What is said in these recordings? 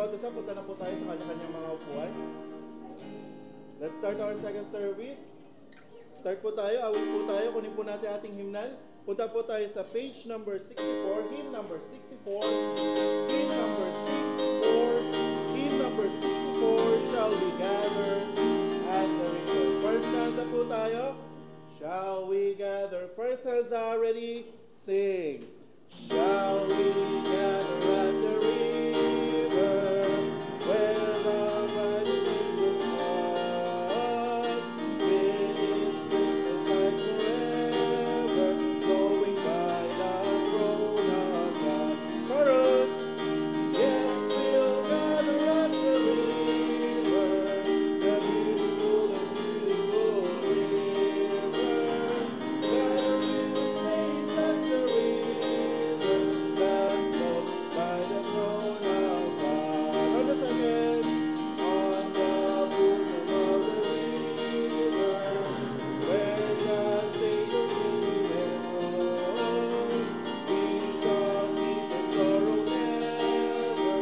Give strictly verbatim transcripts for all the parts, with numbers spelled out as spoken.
bawat isa, punta na po tayo sa kanya-kanyang mga upuan. Let's start our second service. Start po tayo, awit po tayo, kunin po natin ating hymnal. Punta po tayo sa page number sixty-four, hymn number sixty-four, hymn number sixty-four, hymn number sixty-four, shall we gather at the river. First stanza po tayo. Shall we gather? First stanza, ready? Sing. Shall we gather at the river where the bright will come with its crystal tide forever, going by the throne of God. Chorus. Yes, we'll gather at the river, the beautiful and beautiful river, gather with the saints at the river that flows by the throne of God. On the second, on the bosom of the river, where the Savior will be known, we shall meet the sorrow never,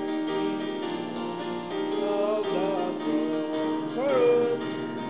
of the throne. Chorus.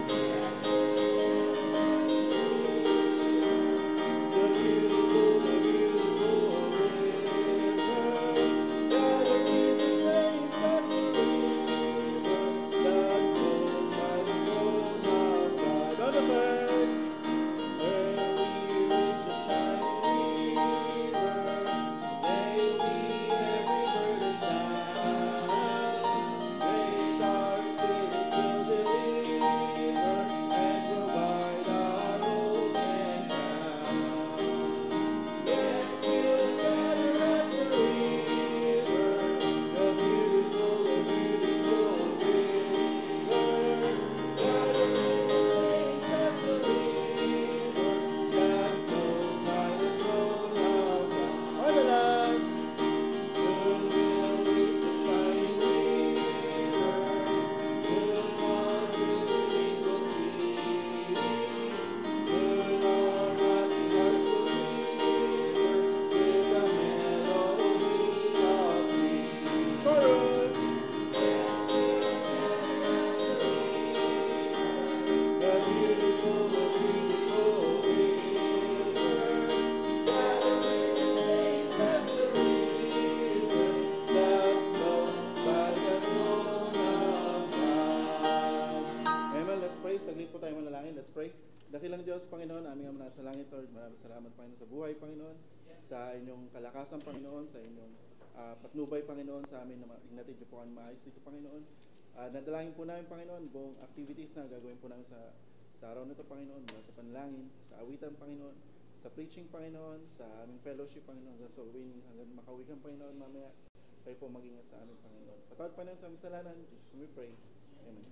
The beautiful, the beautiful river, gather with the saints at the river that flows by the throne of God. On the third, where we reach the shining river, may we every burden down, raise our spirits will deliver, and provide our hope and crown. Yes, we'll gather at the river, the beautiful, the beautiful river, gather with the saints at the river that flows by the throne of God. On the last, soon we'll reach the shining river, soon our beauties will see, soon our happy hearts will quiver with the melody of peace. Chorus. The beautiful, the beautiful river, gather with the saints at the river that flows by the throne of God. Amen. Let's pray. Saglit po tayo manalangin. Let's pray. Dakilang Diyos, Panginoon, aming ama nasa langit, Lord, maraming salamat, Panginoon, sa buhay, Panginoon, sa inyong kalakasan, Panginoon, sa inyong ah, patnubay, Panginoon, sa amin na inatid niyo po kami maayos dito, Panginoon. Ah, nadalangin po namin, Panginoon, buong activities na gagawin po namin sa, sa araw na ito, Panginoon, mula sa panalangin, sa awitan, Panginoon, sa preaching, Panginoon, sa aming fellowship, Panginoon, hanggang sa winning, hanggang makawigan, Panginoon, mamaya, kayo po mag-ingat sa amin, Panginoon. Patawad, Panginoon, sa aming salanan. In Jesus' name we pray. Amen.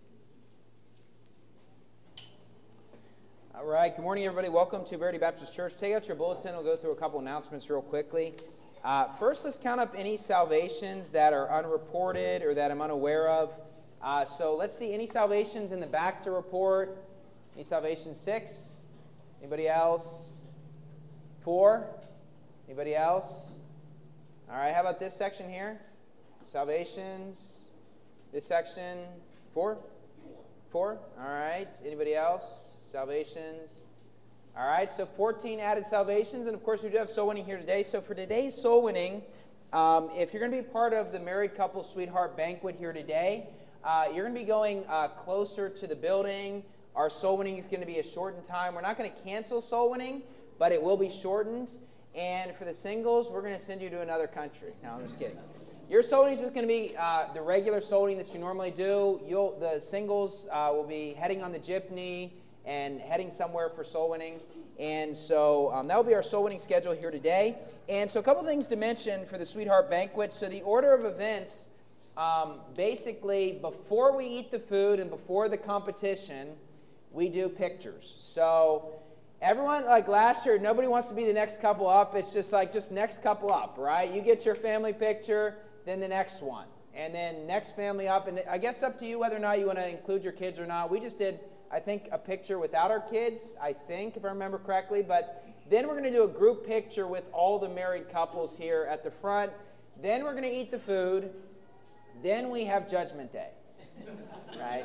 All right, good morning, everybody. Welcome to Verity Baptist Church. Take out your bulletin. We'll go through a couple announcements real quickly. Uh, first, let's count up any salvations that are unreported or that I'm unaware of. Uh, so let's see, any salvations in the back to report? Any salvations? Six? Anybody else? Four? Anybody else? All right, how about this section here? Salvations. This section? Four? Four? All right. Anybody else? Salvations. All right, so fourteen added salvations, and of course we do have soul winning here today. So for today's soul winning, um, if you're going to be part of the married couple sweetheart banquet here today, uh, you're going to be going uh, closer to the building. Our soul winning is going to be a shortened time. We're not going to cancel soul winning, but it will be shortened. And for the singles, we're going to send you to another country. No, I'm just kidding. Your soul winning is just going to be uh, the regular soul winning that you normally do. You'll the singles uh, will be heading on the jeepney and heading somewhere for soul winning. And so um, that will be our soul winning schedule here today. And so a couple things to mention for the Sweetheart Banquet. So the order of events, um, basically before we eat the food and before the competition, we do pictures. So everyone, like last year, nobody wants to be the next couple up. It's just like, just next couple up, right? You get your family picture, then the next one. And then next family up. And I guess up to you whether or not you want to include your kids or not. We just did, I think, a picture without our kids, I think, if I remember correctly. But then we're going to do a group picture with all the married couples here at the front. Then we're going to eat the food. Then we have Judgment Day, right?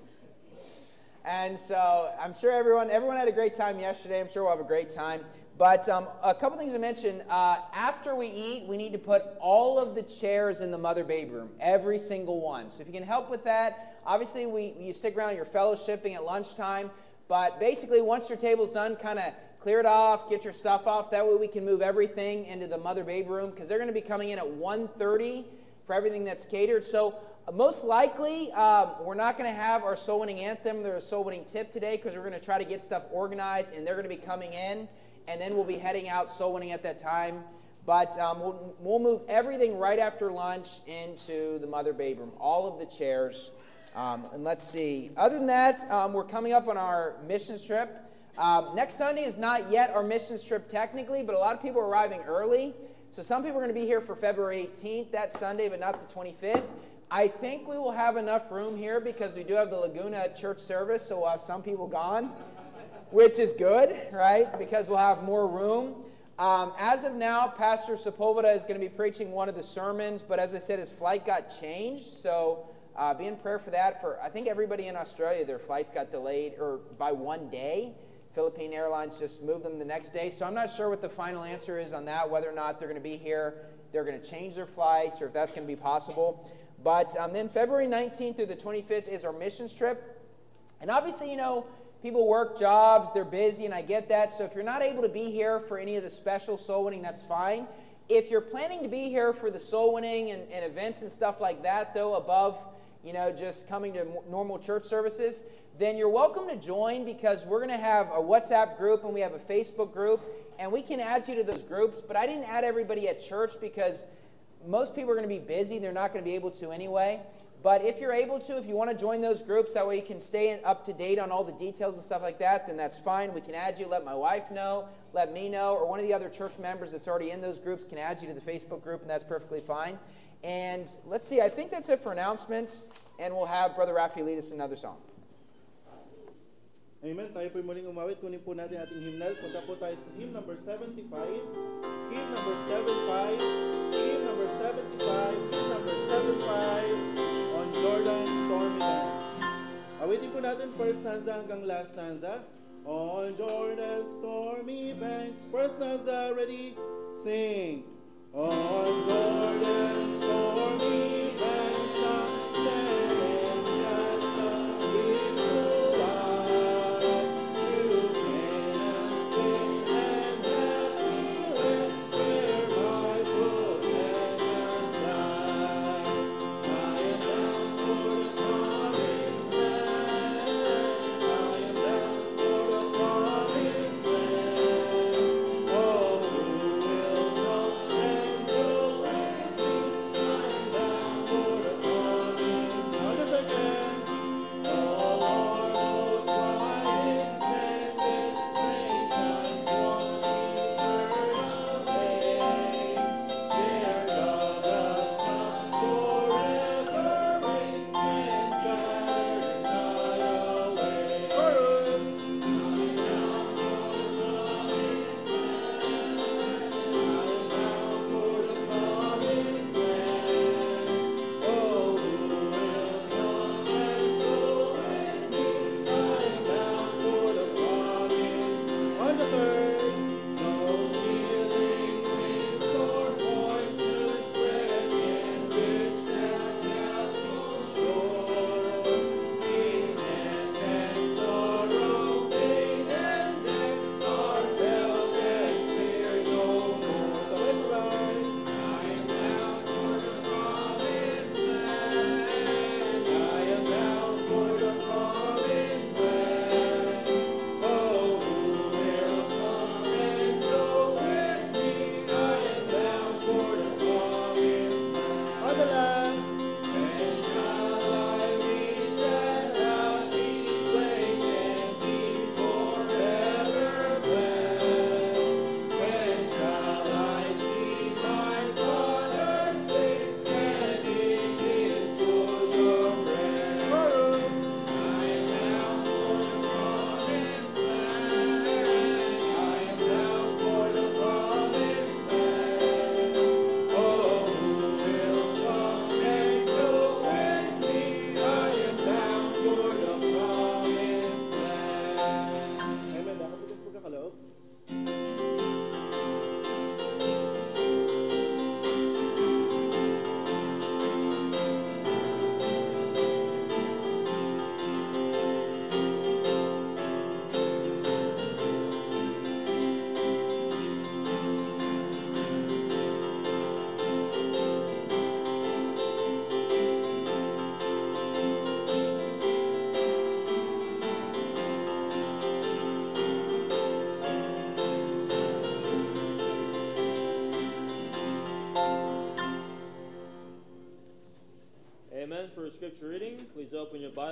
And so I'm sure everyone everyone had a great time yesterday. I'm sure we'll have a great time. But um, a couple things to mention. Uh, after we eat, we need to put all of the chairs in the mother baby room, every single one. So if you can help with that, obviously we you stick around, you're fellowshipping at lunchtime. But basically, once your table's done, kind of clear it off, get your stuff off. That way we can move everything into the mother baby room because they're going to be coming in at one thirty for everything that's catered. So uh, most likely, um, we're not going to have our soul winning anthem, their soul winning tip today because we're going to try to get stuff organized, and they're going to be coming in. And then we'll be heading out soul winning at that time. But um, we'll, we'll move everything right after lunch into the mother baby room, all of the chairs. Um, and let's see. Other than that, um, we're coming up on our missions trip. Um, next Sunday is not yet our missions trip technically, but a lot of people are arriving early. So some people are going to be here for February eighteenth, that Sunday, but not the twenty-fifth. I think we will have enough room here because we do have the Laguna church service, so we'll have some people gone, which is good, right? Because we'll have more room. Um, as of now, Pastor Sepulveda is going to be preaching one of the sermons, but as I said, his flight got changed, so uh, be in prayer for that. For I think everybody in Australia, their flights got delayed or by one day. Philippine Airlines just moved them the next day, so I'm not sure what the final answer is on that, whether or not they're going to be here, they're going to change their flights, or if that's going to be possible. But um, then February nineteenth through the twenty-fifth is our missions trip, and obviously, you know, people work jobs, they're busy, and I get that. So if you're not able to be here for any of the special soul winning, that's fine. If you're planning to be here for the soul winning and, and events and stuff like that, though, above, you know, just coming to normal church services, then you're welcome to join because we're going to have a WhatsApp group and we have a Facebook group, and we can add you to those groups. But I didn't add everybody at church because most people are going to be busy. They're not going to be able to anyway. But if you're able to, if you want to join those groups, that way you can stay up to date on all the details and stuff like that, then that's fine. We can add you, let my wife know, let me know, or one of the other church members that's already in those groups can add you to the Facebook group, and that's perfectly fine. And let's see, I think that's it for announcements, and we'll have Brother Rafi lead us another song. Amen. Tayo po'y muling umawit. Kunin po natin ating hymnal. Punta po tayo sa hymn number seventy-five. Hymn number seventy-five. Hymn number seventy-five. Hymn number seventy-five. On Jordan's stormy banks. Awitin po natin first stanza hanggang last stanza. On Jordan's stormy banks. First stanza, ready? Sing. On Jordan's stormy banks, I'm standing just a bridge to ride to Canaan's fair and happy land where my possessions lie. I am bound for the promised land. I am bound for the promised land. Oh, who will know and go with me? I am bound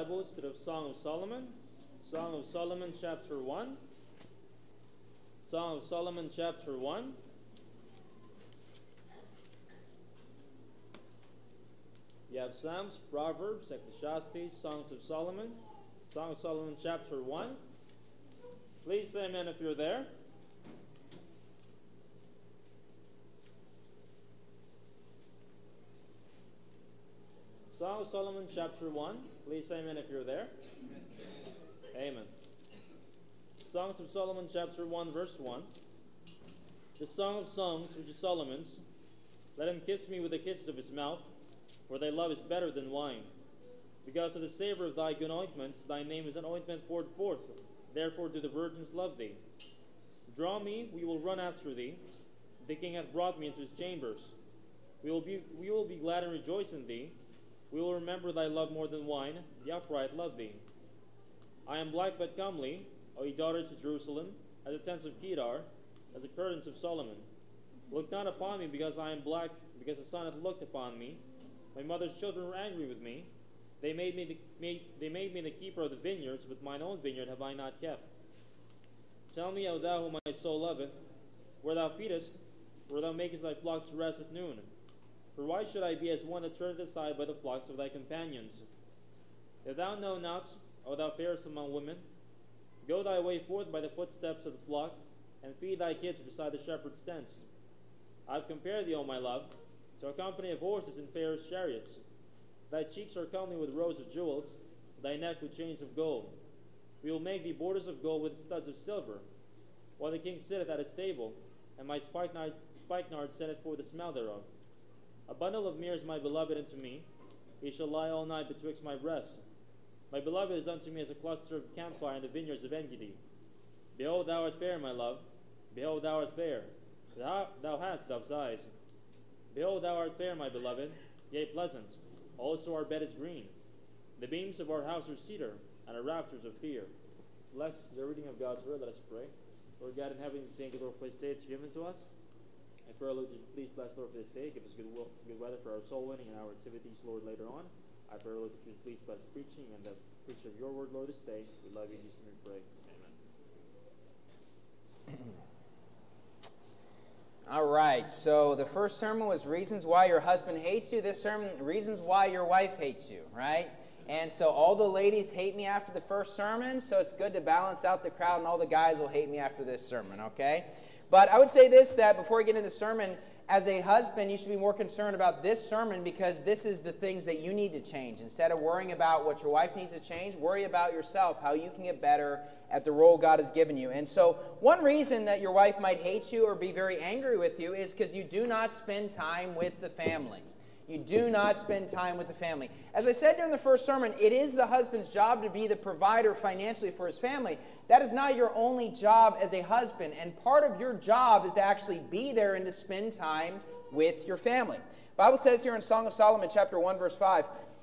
Bibles to the Song of Solomon. Song of Solomon, chapter one. Song of Solomon, chapter one. You have Psalms, Proverbs, Ecclesiastes, Songs of Solomon. Song of Solomon, chapter one. Please say amen if you're there. Song of Solomon, chapter one. Please say amen if you're there. Amen. Amen. Songs of Solomon, chapter one, verse one. The Song of Songs, which is Solomon's. Let him kiss me with the kisses of his mouth, for thy love is better than wine. Because of the savor of thy good ointments, thy name is an ointment poured forth. Therefore do the virgins love thee. Draw me, we will run after thee. The king hath brought me into his chambers. We will be, we will be glad and rejoice in thee. We will remember thy love more than wine. The upright love thee. I am black but comely, O ye daughters of Jerusalem, as the tents of Kedar, as the curtains of Solomon. Look not upon me because I am black, because the sun hath looked upon me. My mother's children were angry with me. They made me the, made, they made me the keeper of the vineyards, but mine own vineyard have I not kept. Tell me, O thou whom my soul loveth, where thou feedest, where thou makest thy flock to rest at noon. For why should I be as one that turneth aside by the flocks of thy companions? If thou know not, O thou fairest among women, go thy way forth by the footsteps of the flock, and feed thy kids beside the shepherd's tents. I have compared thee, O my love, to a company of horses in Pharaoh's chariots. Thy cheeks are comely with rows of jewels, thy neck with chains of gold. We will make thee borders of gold with studs of silver, while the king sitteth at his table, and my spikenard, spikenard setteth for the smell thereof. A bundle of myrrh is my beloved unto me. He shall lie all night betwixt my breasts. My beloved is unto me as a cluster of camphire in the vineyards of Engedi. Behold, thou art fair, my love. Behold, thou art fair. Thou, thou hast dove's eyes. Behold, thou art fair, my beloved, yea, pleasant. Also our bed is green. The beams of our house are cedar, and our rafters of fir. Bless the reading of God's word. Let us pray. Lord God in heaven, we thank you, Lord, for this day that's given to us. I pray, Lord, that you please bless, Lord, for this day. Give us good, will, good weather for our soul winning and our activities, Lord, later on. I pray, Lord, that you please bless the preaching and the preaching of your word, Lord, this day. We love you, in Jesus' name we pray. Amen. All right, so the first sermon was reasons why your husband hates you. This sermon, reasons why your wife hates you, right? And so all the ladies hate me after the first sermon, so it's good to balance out the crowd, and all the guys will hate me after this sermon, okay? But I would say this, that before we get into the sermon, as a husband, you should be more concerned about this sermon because this is the things that you need to change. Instead of worrying about what your wife needs to change, worry about yourself, how you can get better at the role God has given you. And so one reason that your wife might hate you or be very angry with you is because you do not spend time with the family. You do not spend time with the family. As I said during the first sermon, it is the husband's job to be the provider financially for his family. That is not your only job as a husband, and part of your job is to actually be there and to spend time with your family. The Bible says here in Song of Solomon, chapter one, verse five,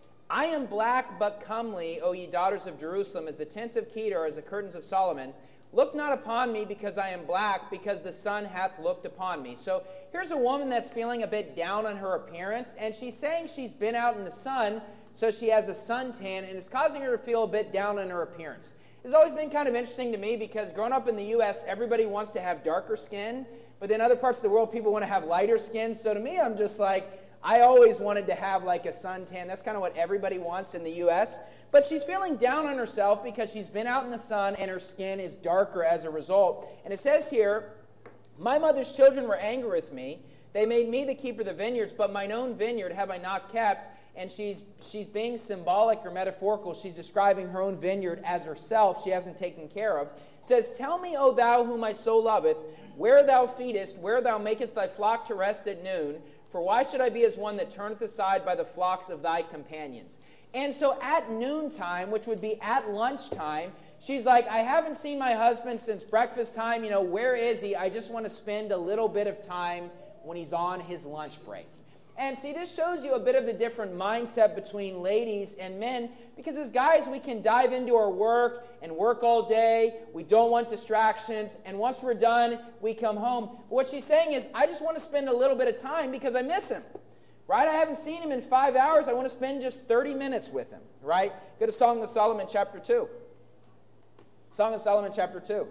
I am black but comely, O ye daughters of Jerusalem, as the tents of Kedar, as the curtains of Solomon. Look not upon me because I am black, because the sun hath looked upon me. So here's a woman that's feeling a bit down on her appearance, and she's saying she's been out in the sun, so she has a suntan, and it's causing her to feel a bit down on her appearance. It's always been kind of interesting to me because growing up in the U S, everybody wants to have darker skin, but then other parts of the world, people want to have lighter skin. So to me, I'm just like, I always wanted to have like a suntan. That's kind of what everybody wants in the U S But she's feeling down on herself because she's been out in the sun and her skin is darker as a result. And it says here, my mother's children were angry with me. They made me the keeper of the vineyards, but mine own vineyard have I not kept. And she's she's being symbolic or metaphorical. She's describing her own vineyard as herself. She hasn't taken care of. It says, tell me, O thou whom my soul loveth, where thou feedest, where thou makest thy flock to rest at noon. For why should I be as one that turneth aside by the flocks of thy companions? And so at noontime, which would be at lunchtime, she's like, I haven't seen my husband since breakfast time. You know, where is he? I just want to spend a little bit of time when he's on his lunch break. And see, this shows you a bit of the different mindset between ladies and men, because as guys, we can dive into our work and work all day. We don't want distractions. And once we're done, we come home. But what she's saying is, I just want to spend a little bit of time because I miss him. Right? I haven't seen him in five hours. I want to spend just thirty minutes with him. Right? Go to Song of Solomon chapter two. Song of Solomon chapter two.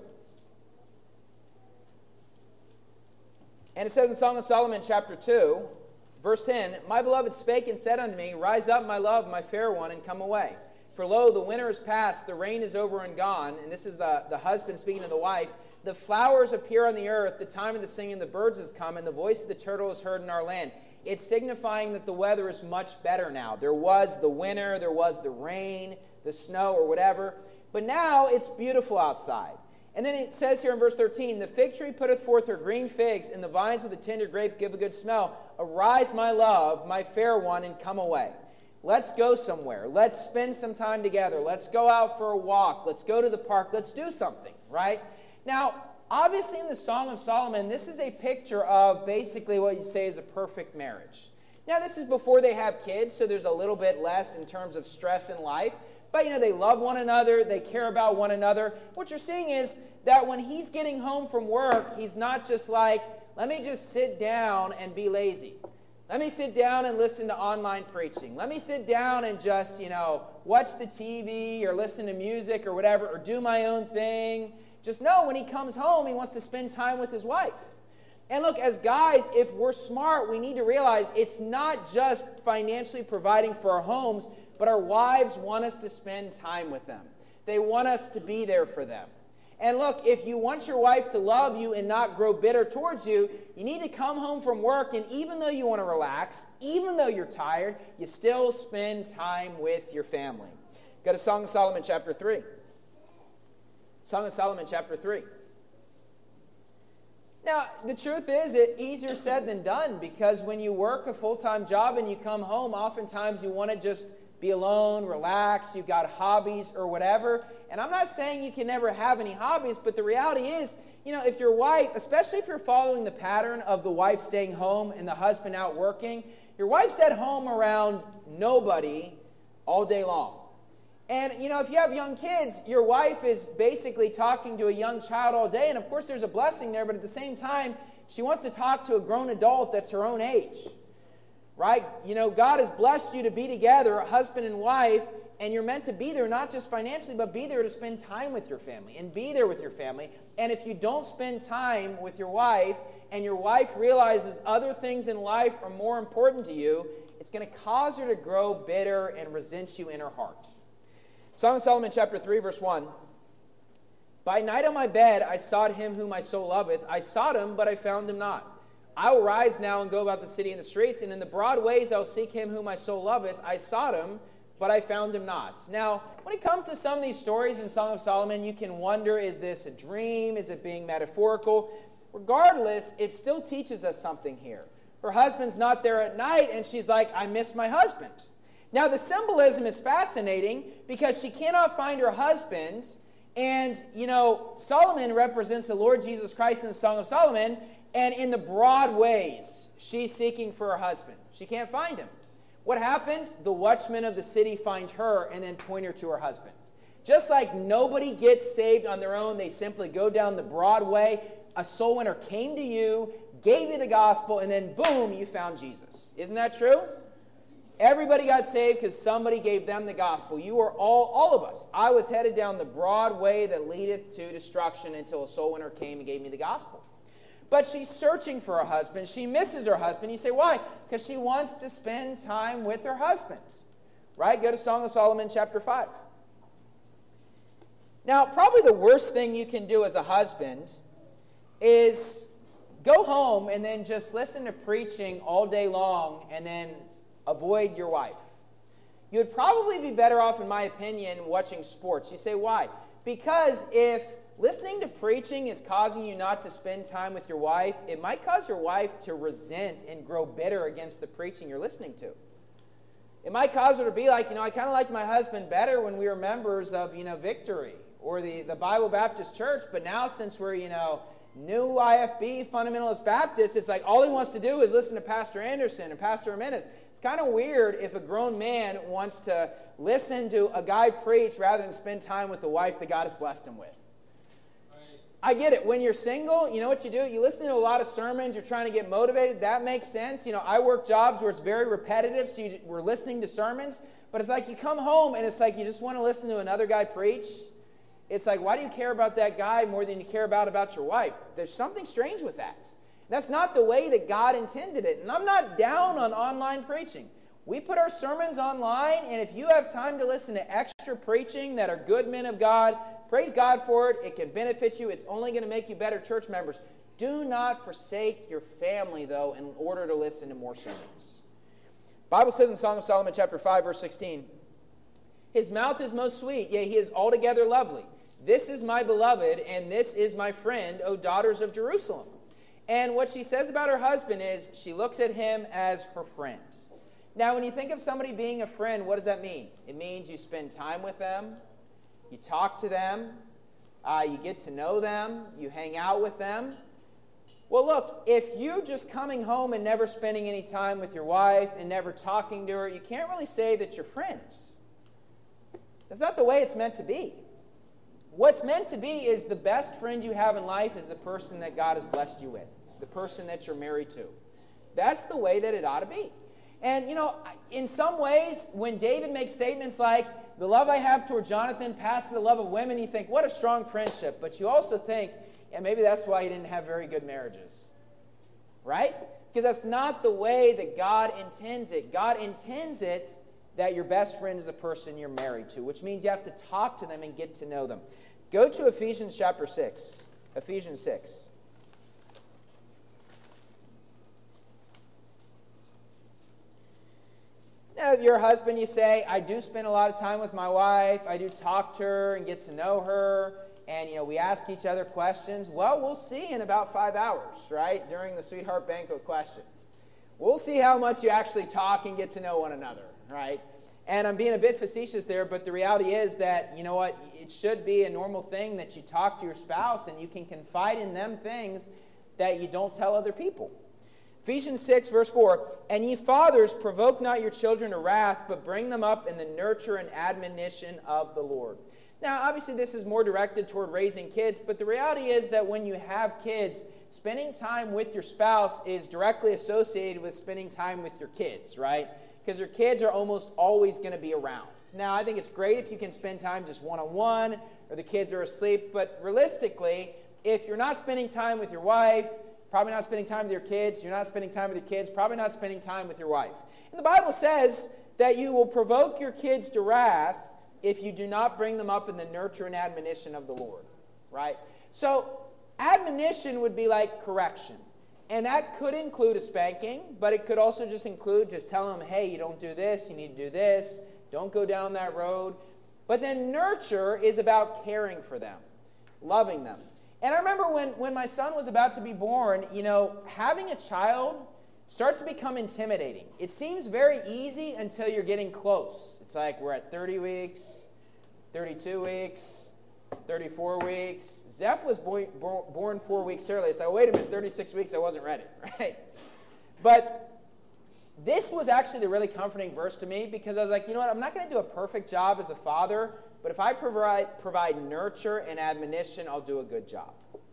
And it says in Song of Solomon chapter two, verse ten, My beloved spake and said unto me, Rise up, my love, my fair one, and come away. For lo, the winter is past, the rain is over and gone. And this is the, the husband speaking to the wife. The flowers appear on the earth, the time of the singing of the birds has come, and the voice of the turtle is heard in our land. It's signifying that the weather is much better now. There was the winter, there was the rain, the snow, or whatever. But now it's beautiful outside. And then it says here in verse thirteen, The fig tree putteth forth her green figs, and the vines with the tender grape give a good smell. Arise, my love, my fair one, and come away. Let's go somewhere. Let's spend some time together. Let's go out for a walk. Let's go to the park. Let's do something, right? Now, obviously in the Song of Solomon, this is a picture of basically what you say is a perfect marriage. Now, this is before they have kids, so there's a little bit less in terms of stress in life. But, you know, they love one another. They care about one another. What you're seeing is that when he's getting home from work, he's not just like, let me just sit down and be lazy. Let me sit down and listen to online preaching. Let me sit down and just, you know, watch the T V or listen to music or whatever, or do my own thing. Just know when he comes home, he wants to spend time with his wife. And look, as guys, if we're smart, we need to realize it's not just financially providing for our homes, but our wives want us to spend time with them. They want us to be there for them. And look, if you want your wife to love you and not grow bitter towards you, you need to come home from work, and even though you want to relax, even though you're tired, you still spend time with your family. Go to Song of Solomon chapter three. Song of Solomon chapter three. Now, the truth is, it's easier said than done, because when you work a full-time job and you come home, oftentimes you want to just be alone, relax, you've got hobbies or whatever. And I'm not saying you can never have any hobbies, but the reality is, you know, if your wife, especially if you're following the pattern of the wife staying home and the husband out working, your wife's at home around nobody all day long. And, you know, if you have young kids, your wife is basically talking to a young child all day. And, of course, there's a blessing there. But at the same time, she wants to talk to a grown adult that's her own age. Right? You know, God has blessed you to be together, husband and wife. And you're meant to be there, not just financially, but be there to spend time with your family. And be there with your family. And if you don't spend time with your wife, and your wife realizes other things in life are more important to you, it's going to cause her to grow bitter and resent you in her heart. Song of Solomon chapter three, verse one. By night on my bed I sought him whom my soul loveth. I sought him, but I found him not. I will rise now and go about the city and the streets, and in the broad ways I will seek him whom my soul loveth. I sought him, but I found him not. Now, when it comes to some of these stories in Song of Solomon, you can wonder, is this a dream? Is it being metaphorical? Regardless, it still teaches us something here. Her husband's not there at night, and she's like, I miss my husband. Now, the symbolism is fascinating because she cannot find her husband. And, you know, Solomon represents the Lord Jesus Christ in the Song of Solomon. And in the broad ways, she's seeking for her husband. She can't find him. What happens? The watchmen of the city find her and then point her to her husband. Just like nobody gets saved on their own, they simply go down the broad way. A soul winner came to you, gave you the gospel, and then boom, you found Jesus. Isn't that true? Everybody got saved because somebody gave them the gospel. You are all, all of us. I was headed down the broad way that leadeth to destruction until a soul winner came and gave me the gospel. But she's searching for a husband. She misses her husband. You say, why? Because she wants to spend time with her husband. Right? Go to Song of Solomon chapter five. Now, probably the worst thing you can do as a husband is go home and then just listen to preaching all day long and then avoid your wife. You would probably be better off, in my opinion, watching sports. You say, why? Because if listening to preaching is causing you not to spend time with your wife, it might cause your wife to resent and grow bitter against the preaching you're listening to. It might cause her to be like, you know, I kind of like my husband better when we were members of, you know, Victory or the, the Bible Baptist Church, but now since we're, you know, New I F B Fundamentalist Baptist, it's like all he wants to do is listen to Pastor Anderson and Pastor Jimenez. It's kind of weird if a grown man wants to listen to a guy preach rather than spend time with the wife that God has blessed him with. I get it. When you're single, you know what you do? You listen to a lot of sermons. You're trying to get motivated. That makes sense. You know, I work jobs where it's very repetitive, so you, we're listening to sermons. But it's like you come home, and it's like you just want to listen to another guy preach. It's like, why do you care about that guy more than you care about, about your wife? There's something strange with that. That's not the way that God intended it. And I'm not down on online preaching. We put our sermons online, and if you have time to listen to extra preaching that are good men of God, praise God for it. It can benefit you. It's only going to make you better church members. Do not forsake your family, though, in order to listen to more sermons. The Bible says in Song of Solomon chapter five, verse sixteen, his mouth is most sweet, yea, he is altogether lovely. This is my beloved, and this is my friend, O daughters of Jerusalem. And what she says about her husband is she looks at him as her friend. Now, when you think of somebody being a friend, what does that mean? It means you spend time with them, you talk to them, uh, you get to know them, you hang out with them. Well, look, if you're just coming home and never spending any time with your wife and never talking to her, you can't really say that you're friends. That's not the way it's meant to be. What's meant to be is the best friend you have in life is the person that God has blessed you with, the person that you're married to. That's the way that it ought to be. And, you know, in some ways, when David makes statements like, the love I have toward Jonathan passes the love of women, you think, what a strong friendship. But you also think, yeah, maybe that's why he didn't have very good marriages. Right? Because that's not the way that God intends it. God intends it that your best friend is the person you're married to, which means you have to talk to them and get to know them. Go to Ephesians chapter six. Ephesians six. Now, if you're a husband, you say, I do spend a lot of time with my wife. I do talk to her and get to know her. And, you know, we ask each other questions. Well, we'll see in about five hours, right, during the Sweetheart Banquet questions. We'll see how much you actually talk and get to know one another, right? And I'm being a bit facetious there, but the reality is that, you know what, it should be a normal thing that you talk to your spouse and you can confide in them things that you don't tell other people. Ephesians six, verse four, and ye fathers, provoke not your children to wrath, but bring them up in the nurture and admonition of the Lord. Now, obviously, this is more directed toward raising kids, but the reality is that when you have kids, spending time with your spouse is directly associated with spending time with your kids, right? Because your kids are almost always going to be around. Now, I think it's great if you can spend time just one-on-one, or the kids are asleep, but realistically, if you're not spending time with your wife, probably not spending time with your kids, you're not spending time with your kids, probably not spending time with your wife. And the Bible says that you will provoke your kids to wrath if you do not bring them up in the nurture and admonition of the Lord, right? So, admonition would be like correction. And that could include a spanking, but it could also just include just telling them, hey, you don't do this, you need to do this, don't go down that road. But then nurture is about caring for them, loving them. And I remember when, when my son was about to be born, you know, having a child starts to become intimidating. It seems very easy until you're getting close. It's like we're at thirty weeks, thirty-two weeks, thirty-four weeks. Zeph was boy, bo- born four weeks early. So wait a minute, thirty-six weeks, I wasn't ready, right? But this was actually the really comforting verse to me because I was like, you know what, I'm not going to do a perfect job as a father, but if I provide, provide nurture and admonition, I'll do a good job.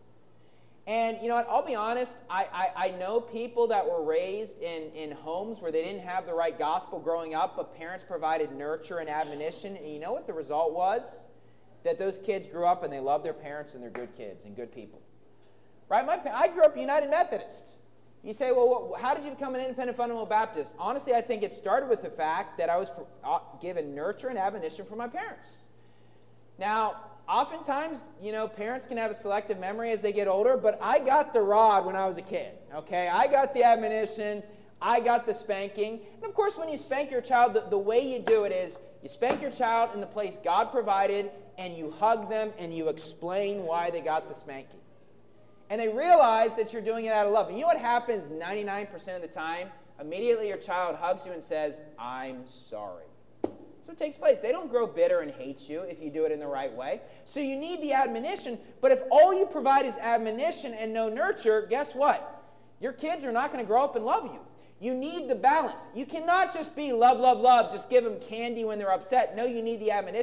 And you know what, I'll be honest, I, I, I know people that were raised in, in homes where they didn't have the right gospel growing up, but parents provided nurture and admonition, and you know what the result was? That those kids grew up and they loved their parents and they're good kids and good people. Right? My, I grew up United Methodist. You say, well, what, how did you become an independent fundamental Baptist? Honestly, I think it started with the fact that I was given nurture and admonition from my parents. Now, oftentimes, you know, parents can have a selective memory as they get older, but I got the rod when I was a kid, okay? I got the admonition. I got the spanking. And of course, when you spank your child, the, the way you do it is you spank your child in the place God provided, and you hug them, and you explain why they got the spanking. And they realize that you're doing it out of love. And you know what happens ninety-nine percent of the time? Immediately your child hugs you and says, I'm sorry. That's what takes place. They don't grow bitter and hate you if you do it in the right way. So you need the admonition, but if all you provide is admonition and no nurture, guess what? Your kids are not going to grow up and love you. You need the balance. You cannot just be love, love, love, just give them candy when they're upset. No, you need the admonition.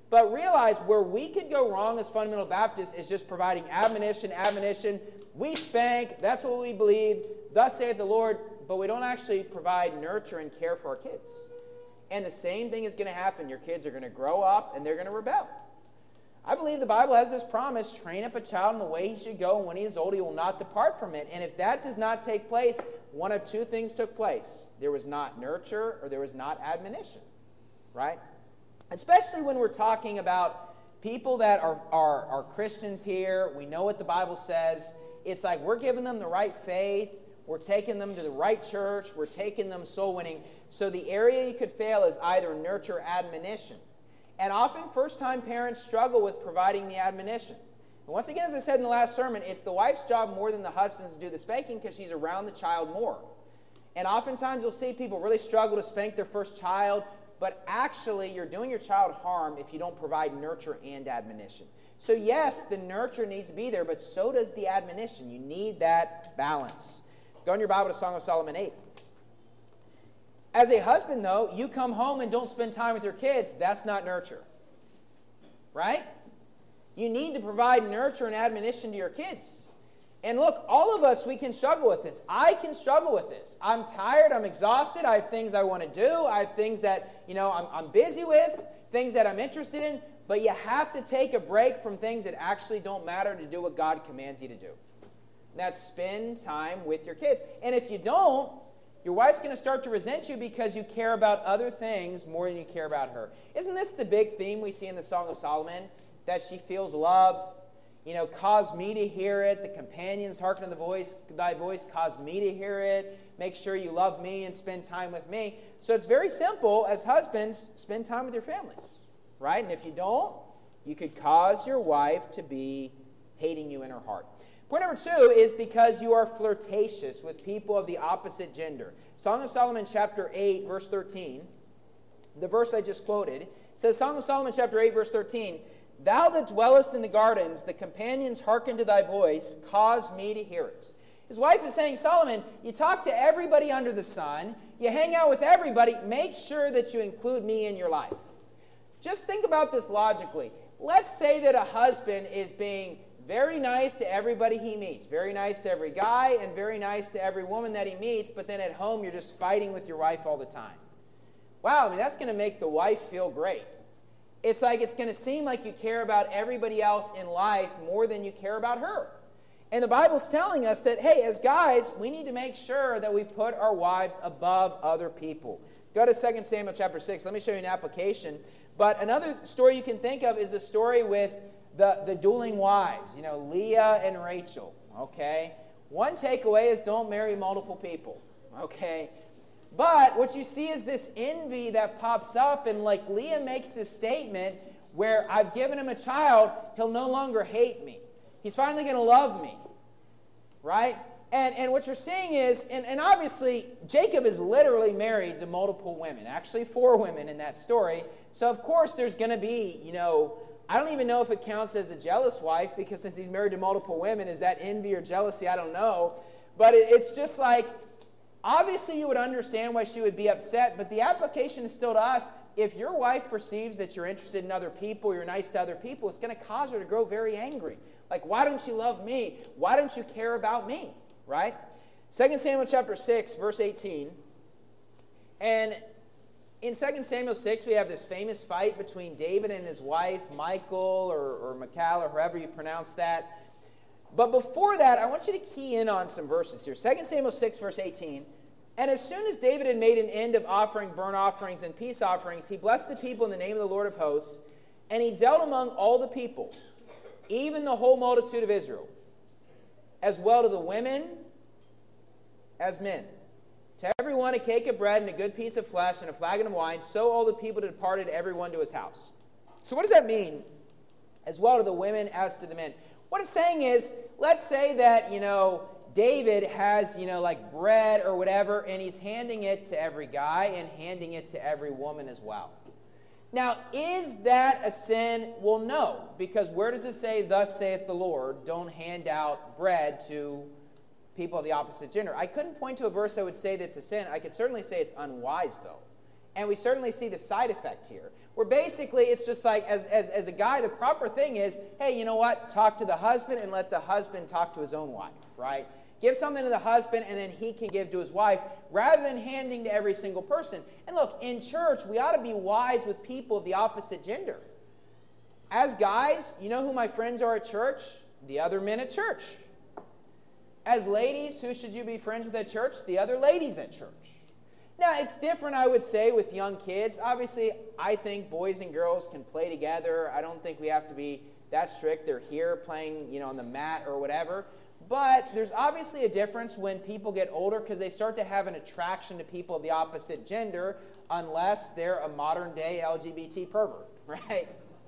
But realize where we could go wrong as fundamental Baptists is just providing admonition, admonition. We spank, that's what we believe, thus saith the Lord, but we don't actually provide nurture and care for our kids. And the same thing is going to happen. Your kids are going to grow up and they're going to rebel. I believe the Bible has this promise, train up a child in the way he should go, and when he is old he will not depart from it. And if that does not take place, one of two things took place. There was not nurture or there was not admonition, right? Especially when we're talking about people that are, are, are Christians here. We know what the Bible says. It's like we're giving them the right faith. We're taking them to the right church. We're taking them soul winning. So the area you could fail is either nurture or admonition. And often first-time parents struggle with providing the admonition. And once again, as I said in the last sermon, it's the wife's job more than the husband's to do the spanking because she's around the child more. And oftentimes you'll see people really struggle to spank their first child, but actually you're doing your child harm if you don't provide nurture and admonition. So yes, the nurture needs to be there, but so does the admonition. You need that balance. Go in your Bible to Song of Solomon eight. As a husband, though, you come home and don't spend time with your kids, that's not nurture. Right? You need to provide nurture and admonition to your kids. And look, all of us, we can struggle with this. I can struggle with this. I'm tired, I'm exhausted, I have things I want to do, I have things that, you know, I'm, I'm busy with, things that I'm interested in, but you have to take a break from things that actually don't matter to do what God commands you to do. And that's spend time with your kids. And if you don't, your wife's going to start to resent you because you care about other things more than you care about her. Isn't this the big theme we see in the Song of Solomon? That she feels loved. You know, cause me to hear it. The companions hearken to the voice, thy voice, cause me to hear it. Make sure you love me and spend time with me. So it's very simple. As husbands, spend time with your families. Right? And if you don't, you could cause your wife to be hating you in her heart. Point number two is because you are flirtatious with people of the opposite gender. Song of Solomon chapter eight, verse thirteen. The verse I just quoted says, Song of Solomon chapter eight, verse thirteen, thou that dwellest in the gardens, the companions hearken to thy voice, cause me to hear it. His wife is saying, Solomon, you talk to everybody under the sun, you hang out with everybody, make sure that you include me in your life. Just think about this logically. Let's say that a husband is being very nice to everybody he meets, very nice to every guy, and very nice to every woman that he meets, but then at home you're just fighting with your wife all the time. Wow, I mean, that's going to make the wife feel great. It's like it's going to seem like you care about everybody else in life more than you care about her. And the Bible's telling us that, hey, as guys, we need to make sure that we put our wives above other people. Go to Second Samuel chapter six. Let me show you an application. But another story you can think of is the story with the, the dueling wives, you know, Leah and Rachel, okay? One takeaway is don't marry multiple people, okay? But what you see is this envy that pops up, and like Leah makes this statement where I've given him a child, he'll no longer hate me. He's finally going to love me, right? And, and what you're seeing is, and, and obviously Jacob is literally married to multiple women, actually four women in that story. So of course there's going to be, you know, I don't even know if it counts as a jealous wife, because since he's married to multiple women, is that envy or jealousy? I don't know. But it, it's just like, obviously you would understand why she would be upset, but the application is still to us. If your wife perceives that you're interested in other people, you're nice to other people, it's going to cause her to grow very angry. Like, why don't you love me? Why don't you care about me? Right? Second Samuel chapter six, verse eighteen. And in Second Samuel six, we have this famous fight between David and his wife, Michal, or, or Michal, or however you pronounce that. But before that, I want you to key in on some verses here. Second Samuel six, verse eighteen. And as soon as David had made an end of offering burnt offerings and peace offerings, he blessed the people in the name of the Lord of hosts, and he dealt among all the people, even the whole multitude of Israel, as well to the women as men. To every one a cake of bread and a good piece of flesh and a flagon of wine, so all the people departed, every one to his house. So what does that mean? As well to the women as to the men. What it's saying is, let's say that, you know, David has, you know, like bread or whatever, and he's handing it to every guy and handing it to every woman as well. Now, is that a sin? Well, no, because where does it say, thus saith the Lord, don't hand out bread to people of the opposite gender? I couldn't point to a verse that would say that it's a sin. I could certainly say it's unwise, though. And we certainly see the side effect here. Where basically it's just like, as, as, as a guy, the proper thing is, hey, you know what? Talk to the husband and let the husband talk to his own wife, right? Give something to the husband and then he can give to his wife rather than handing to every single person. And look, in church, we ought to be wise with people of the opposite gender. As guys, you know who my friends are at church? The other men at church. As ladies, who should you be friends with at church? The other ladies at church. Now, it's different, I would say, with young kids. Obviously, I think boys and girls can play together. I don't think we have to be that strict. They're here playing, you know, on the mat or whatever. But there's obviously a difference when people get older because they start to have an attraction to people of the opposite gender unless they're a modern-day L G B T pervert, right?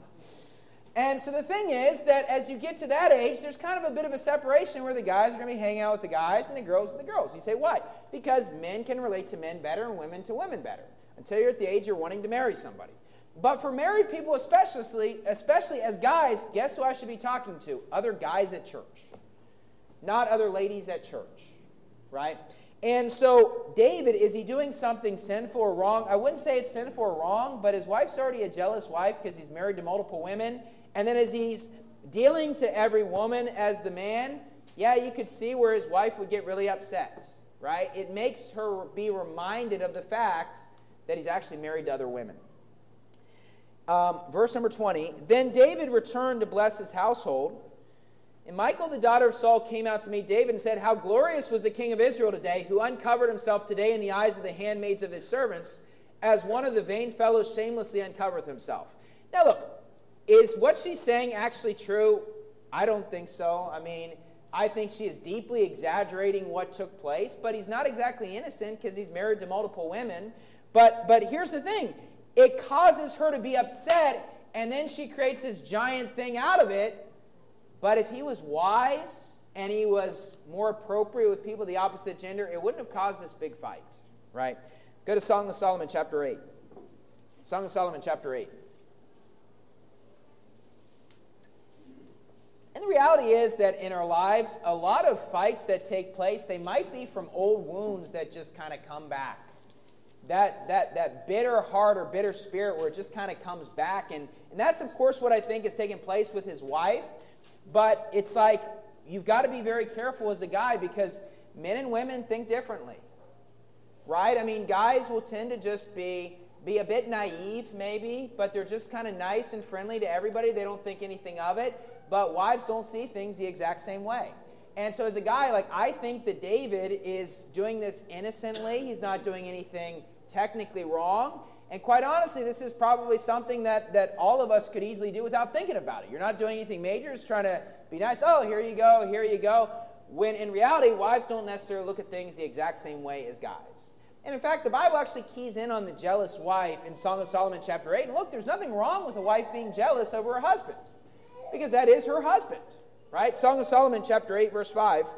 And so the thing is that as you get to that age, there's kind of a bit of a separation where the guys are going to be hanging out with the guys and the girls with the girls. You say, why? Because men can relate to men better and women to women better until you're at the age you're wanting to marry somebody. But for married people especially, especially as guys, guess who I should be talking to? Other guys at church, not other ladies at church, right? And so David, is he doing something sinful or wrong? I wouldn't say it's sinful or wrong, but his wife's already a jealous wife because he's married to multiple women. And then as he's dealing to every woman as the man, yeah, you could see where his wife would get really upset, right? It makes her be reminded of the fact that he's actually married to other women. Um, verse number twenty, then David returned to bless his household. And Michal, the daughter of Saul, came out to meet David and said, how glorious was the king of Israel today, who uncovered himself today in the eyes of the handmaids of his servants, as one of the vain fellows shamelessly uncovereth himself. Now look, is what she's saying actually true? I don't think so. I mean, I think she is deeply exaggerating what took place, but he's not exactly innocent because he's married to multiple women. But, but here's the thing. It causes her to be upset, and then she creates this giant thing out of it. But if he was wise and he was more appropriate with people of the opposite gender, it wouldn't have caused this big fight, right? Go to Song of Solomon chapter eight. Song of Solomon chapter eight. And the reality is that in our lives, a lot of fights that take place, they might be from old wounds that just kind of come back. That, that, that bitter heart or bitter spirit where it just kind of comes back. And, and that's, of course, what I think is taking place with his wife. But it's like you've got to be very careful as a guy because men and women think differently, right? I mean, guys will tend to just be, be a bit naive maybe, but they're just kind of nice and friendly to everybody. They don't think anything of it. But wives don't see things the exact same way. And so as a guy, like I think that David is doing this innocently. He's not doing anything technically wrong. And quite honestly, this is probably something that, that all of us could easily do without thinking about it. You're not doing anything major, just trying to be nice. Oh, here you go, here you go. When in reality, wives don't necessarily look at things the exact same way as guys. And in fact, the Bible actually keys in on the jealous wife in Song of Solomon chapter eight. And look, there's nothing wrong with a wife being jealous over her husband, because that is her husband, right? Song of Solomon chapter eight, verse five.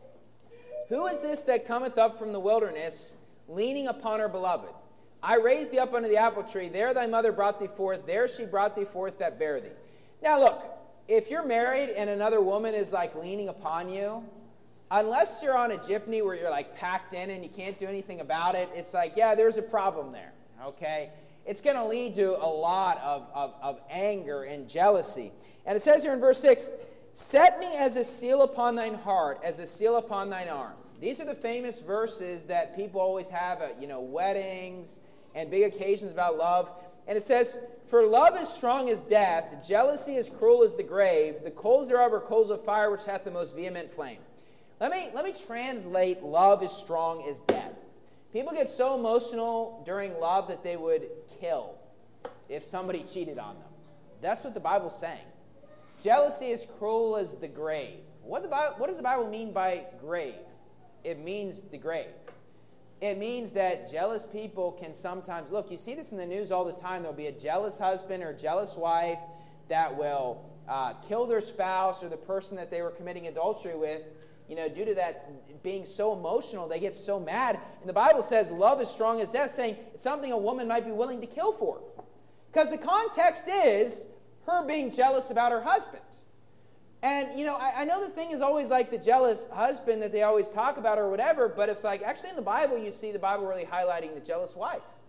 Who is this that cometh up from the wilderness, leaning upon her beloved? I raised thee up under the apple tree. There thy mother brought thee forth. There she brought thee forth that bare thee. Now look, if you're married and another woman is like leaning upon you, unless you're on a jeepney where you're like packed in and you can't do anything about it, it's like, yeah, there's a problem there, okay? It's going to lead to a lot of, of, of anger and jealousy. And it says here in verse six, set me as a seal upon thine heart, as a seal upon thine arm. These are the famous verses that people always have at, you know, weddings and big occasions about love. And it says, for love is strong as death, jealousy is cruel as the grave, the coals thereof are coals of fire which hath the most vehement flame. Let me, let me translate love is strong as death. People get so emotional during love that they would kill if somebody cheated on them. That's what the Bible's saying. Jealousy is cruel as the grave. What, the Bible, what does the Bible mean by grave? It means the grave. It means that jealous people can sometimes, look, you see this in the news all the time. There'll be a jealous husband or jealous wife that will uh, kill their spouse or the person that they were committing adultery with, you know, due to that being so emotional, they get so mad. And the Bible says love is strong as death, saying it's something a woman might be willing to kill for. Because the context is her being jealous about her husband. And, you know, I, I know the thing is always like the jealous husband that they always talk about or whatever, but it's like, actually in the Bible, you see the Bible really highlighting the jealous wife.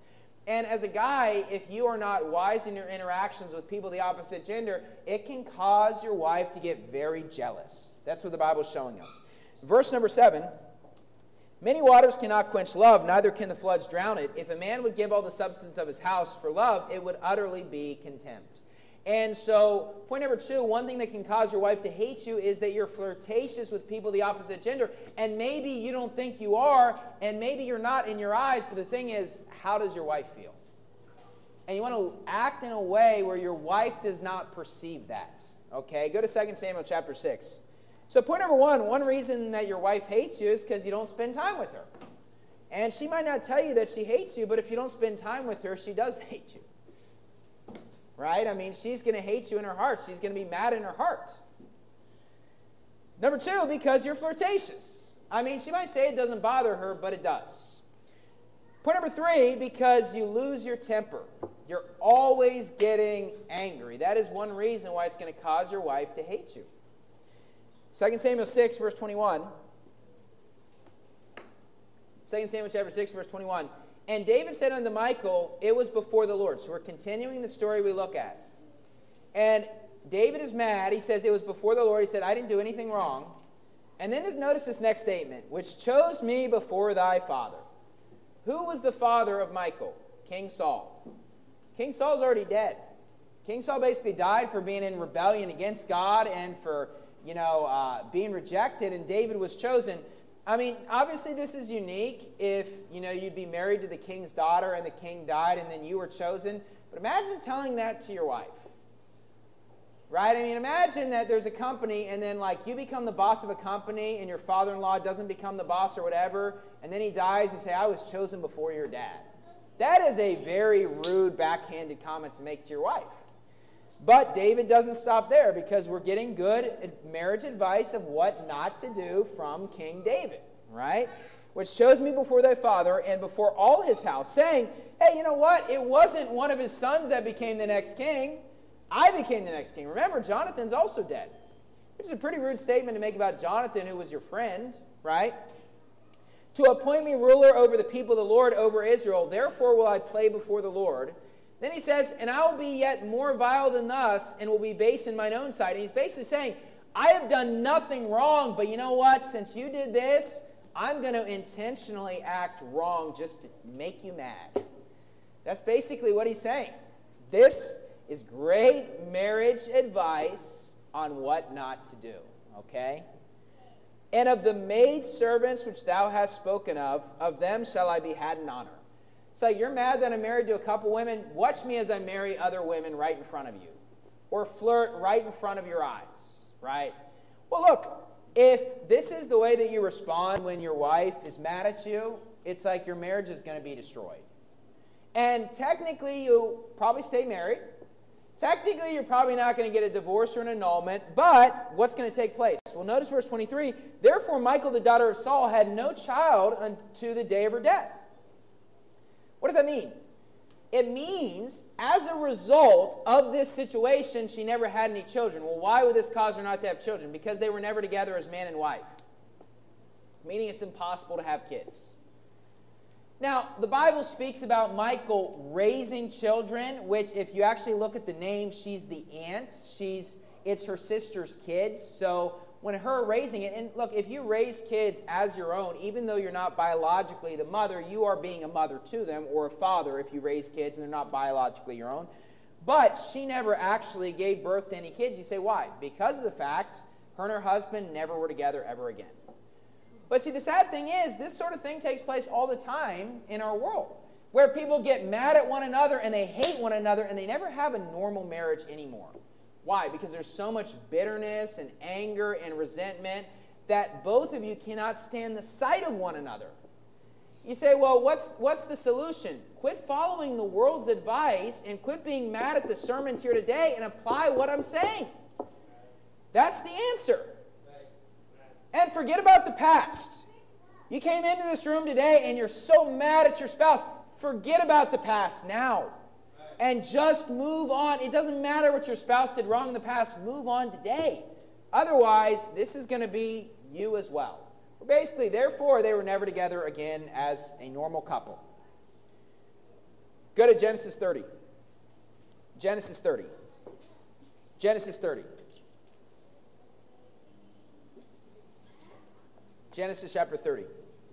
And as a guy, if you are not wise in your interactions with people of the opposite gender, it can cause your wife to get very jealous. That's what the Bible is showing us. Verse number seven, many waters cannot quench love, neither can the floods drown it. If a man would give all the substance of his house for love, it would utterly be contempt. And so, point number two, one thing that can cause your wife to hate you is that you're flirtatious with people of the opposite gender. And maybe you don't think you are, and maybe you're not in your eyes, but the thing is, how does your wife feel? And you want to act in a way where your wife does not perceive that. Okay, go to Second Samuel chapter six. So point number one, one reason that your wife hates you is because you don't spend time with her. And she might not tell you that she hates you, but if you don't spend time with her, she does hate you. Right? I mean, she's going to hate you in her heart. She's going to be mad in her heart. Number two, because you're flirtatious. I mean, she might say it doesn't bother her, but it does. Point number three, because you lose your temper. You're always getting angry. That is one reason why it's going to cause your wife to hate you. Second Samuel six, verse twenty-one. Second Samuel chapter six, verse twenty-one. And David said unto Michal, it was before the Lord. So we're continuing the story we look at. And David is mad. He says, it was before the Lord. He said, I didn't do anything wrong. And then just notice this next statement, which chose me before thy father. Who was the father of Michal? King Saul. King Saul's already dead. King Saul basically died for being in rebellion against God and for, you know, uh, being rejected, and David was chosen. I mean, obviously this is unique if, you know, you'd be married to the king's daughter and the king died and then you were chosen. But imagine telling that to your wife. Right? I mean, imagine that there's a company and then, like, you become the boss of a company and your father-in-law doesn't become the boss or whatever, and then he dies and you say, I was chosen before your dad. That is a very rude, backhanded comment to make to your wife. But David doesn't stop there because we're getting good marriage advice of what not to do from King David, right? Which shows me before thy father and before all his house, saying, hey, you know what? It wasn't one of his sons that became the next king. I became the next king. Remember, Jonathan's also dead. Which is a pretty rude statement to make about Jonathan, who was your friend, right? To appoint me ruler over the people of the Lord, over Israel. Therefore will I play before the Lord. Then he says, and I will be yet more vile than thus, and will be base in mine own sight. And he's basically saying, I have done nothing wrong, but you know what? Since you did this, I'm going to intentionally act wrong just to make you mad. That's basically what he's saying. This is great marriage advice on what not to do, okay? And of the maid servants which thou hast spoken of, of them shall I be had in honor. So you're mad that I'm married to a couple women. Watch me as I marry other women right in front of you. Or flirt right in front of your eyes, right? Well, look, if this is the way that you respond when your wife is mad at you, it's like your marriage is going to be destroyed. And technically, you'll probably stay married. Technically, you're probably not going to get a divorce or an annulment. But what's going to take place? Well, notice verse twenty-three. Therefore, Michal, the daughter of Saul, had no child unto the day of her death. What does that mean? It means, as a result of this situation, she never had any children. Well, why would this cause her not to have children? Because they were never together as man and wife. Meaning it's impossible to have kids. Now, the Bible speaks about Michal raising children, which if you actually look at the name, she's the aunt. She's, it's her sister's kids. So when her raising it, and look, if you raise kids as your own, even though you're not biologically the mother, you are being a mother to them, or a father if you raise kids and they're not biologically your own. But she never actually gave birth to any kids. You say, why? Because of the fact her and her husband never were together ever again. But see, the sad thing is, this sort of thing takes place all the time in our world, where people get mad at one another and they hate one another and they never have a normal marriage anymore. Why? Because there's so much bitterness and anger and resentment that both of you cannot stand the sight of one another. You say, well, what's, what's the solution? Quit following the world's advice and quit being mad at the sermons here today and apply what I'm saying. That's the answer. And forget about the past. You came into this room today and you're so mad at your spouse. Forget about the past now. And just move on. It doesn't matter what your spouse did wrong in the past. Move on today. Otherwise, this is going to be you as well. Basically, therefore, they were never together again as a normal couple. Go to Genesis thirty. Genesis thirty. Genesis thirty. Genesis chapter thirty.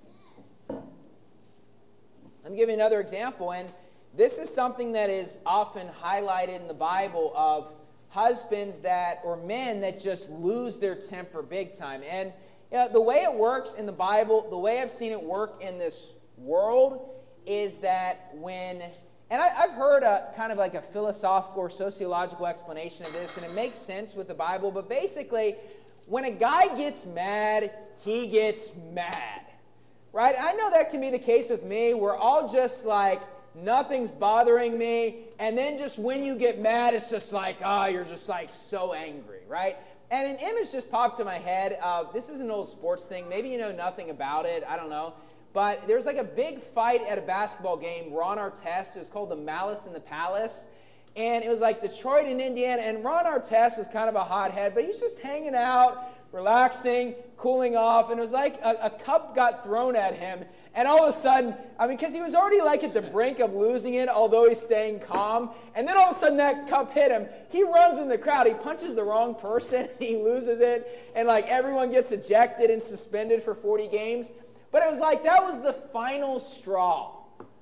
Let me give you another example, and this is something that is often highlighted in the Bible of husbands that, or men that just lose their temper big time. And you know, the way it works in the Bible, the way I've seen it work in this world is that when, and I, I've heard a kind of like a philosophical or sociological explanation of this, and it makes sense with the Bible, but basically, when a guy gets mad, he gets mad, right? I know that can be the case with me. We're all just like, nothing's bothering me, and then just when you get mad, it's just like, ah, oh, you're just like so angry, right? And an image just popped to my head of, this is an old sports thing, maybe you know nothing about it, I don't know, but there's like a big fight at a basketball game, Ron Artest, it was called the Malice in the Palace, and it was like Detroit and Indiana, and Ron Artest was kind of a hothead, but he's just hanging out, relaxing, cooling off, and it was like a, a cup got thrown at him, and all of a sudden, I mean, because he was already like at the brink of losing it, although he's staying calm, and then all of a sudden that cup hit him. He runs in the crowd, he punches the wrong person, he loses it, and like everyone gets ejected and suspended for forty games. But it was like that was the final straw.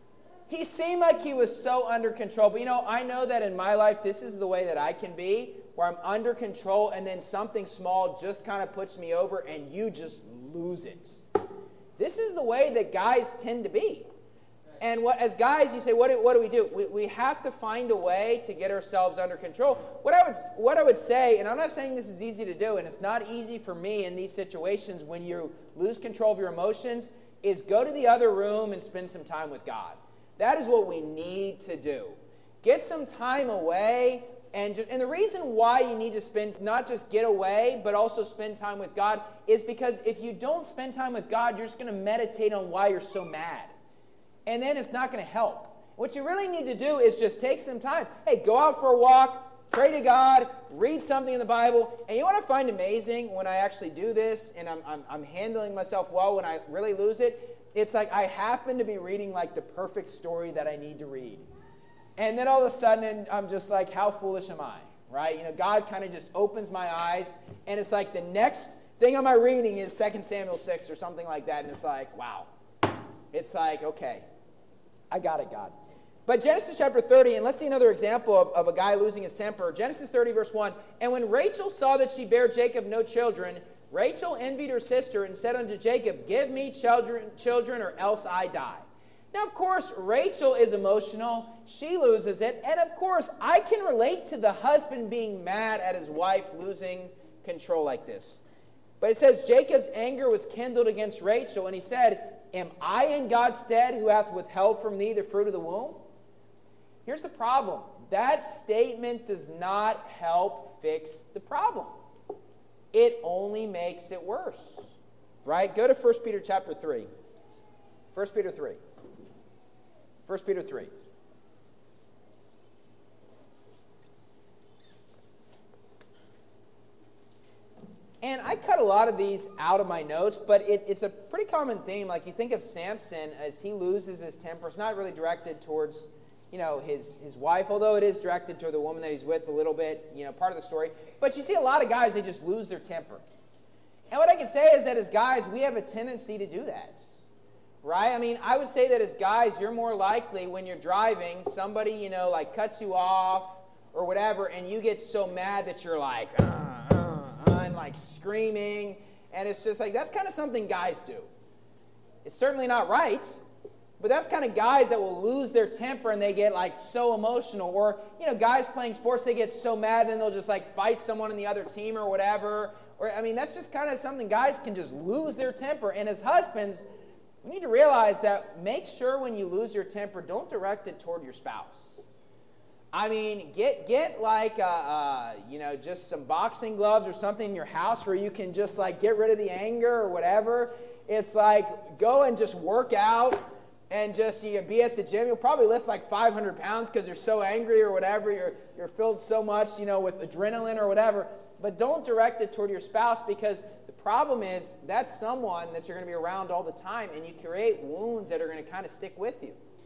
He seemed like he was so under control. But you know, I know that in my life, this is the way that I can be, where I'm under control, and then something small just kind of puts me over, and you just lose it. This is the way that guys tend to be. And what, as guys, you say, what do, what do we do? We, we have to find a way to get ourselves under control. What I would what I would say, and I'm not saying this is easy to do, and it's not easy for me in these situations when you lose control of your emotions, is go to the other room and spend some time with God. That is what we need to do. Get some time away. And, just, and the reason why you need to spend, not just get away, but also spend time with God, is because if you don't spend time with God, you're just going to meditate on why you're so mad. And then it's not going to help. What you really need to do is just take some time. Hey, go out for a walk, pray to God, read something in the Bible. And you know what I find amazing when I actually do this, and I'm, I'm, I'm handling myself well when I really lose it? It's like I happen to be reading like the perfect story that I need to read. And then all of a sudden, I'm just like, how foolish am I, right? You know, God kind of just opens my eyes, and it's like the next thing on my reading is Second Samuel six or something like that, and it's like, wow. It's like, okay, I got it, God. But Genesis chapter thirty, and let's see another example of, of a guy losing his temper. Genesis thirty, verse one, and when Rachel saw that she bare Jacob no children, Rachel envied her sister and said unto Jacob, give me children, children, or else I die. Now, of course, Rachel is emotional. She loses it. And, of course, I can relate to the husband being mad at his wife losing control like this. But it says, Jacob's anger was kindled against Rachel, and he said, am I in God's stead who hath withheld from thee the fruit of the womb? Here's the problem. That statement does not help fix the problem. It only makes it worse. Right? Go to First Peter chapter three. First Peter three. First Peter three. And I cut a lot of these out of my notes, but it, it's a pretty common theme. Like you think of Samson as he loses his temper. It's not really directed towards, you know, his, his wife, although it is directed toward the woman that he's with a little bit, you know, part of the story. But you see a lot of guys, they just lose their temper. And what I can say is that as guys, we have a tendency to do that. Right? I mean, I would say that as guys, you're more likely when you're driving, somebody, you know, like cuts you off or whatever, and you get so mad that you're like, uh, uh, uh, and like screaming. And it's just like, that's kind of something guys do. It's certainly not right, but that's kind of guys that will lose their temper and they get like so emotional. Or, you know, guys playing sports, they get so mad and they'll just like fight someone on the other team or whatever. Or, I mean, that's just kind of something guys can just lose their temper. And as husbands, we need to realize that make sure when you lose your temper, don't direct it toward your spouse. I mean, get get like, uh, uh, you know, just some boxing gloves or something in your house where you can just like get rid of the anger or whatever. It's like go and just work out and just you be at the gym. You'll probably lift like five hundred pounds because you're so angry or whatever. You're, you're filled so much, you know, with adrenaline or whatever. But don't direct it toward your spouse because the problem is that's someone that you're going to be around all the time and you create wounds that are going to kind of stick with you.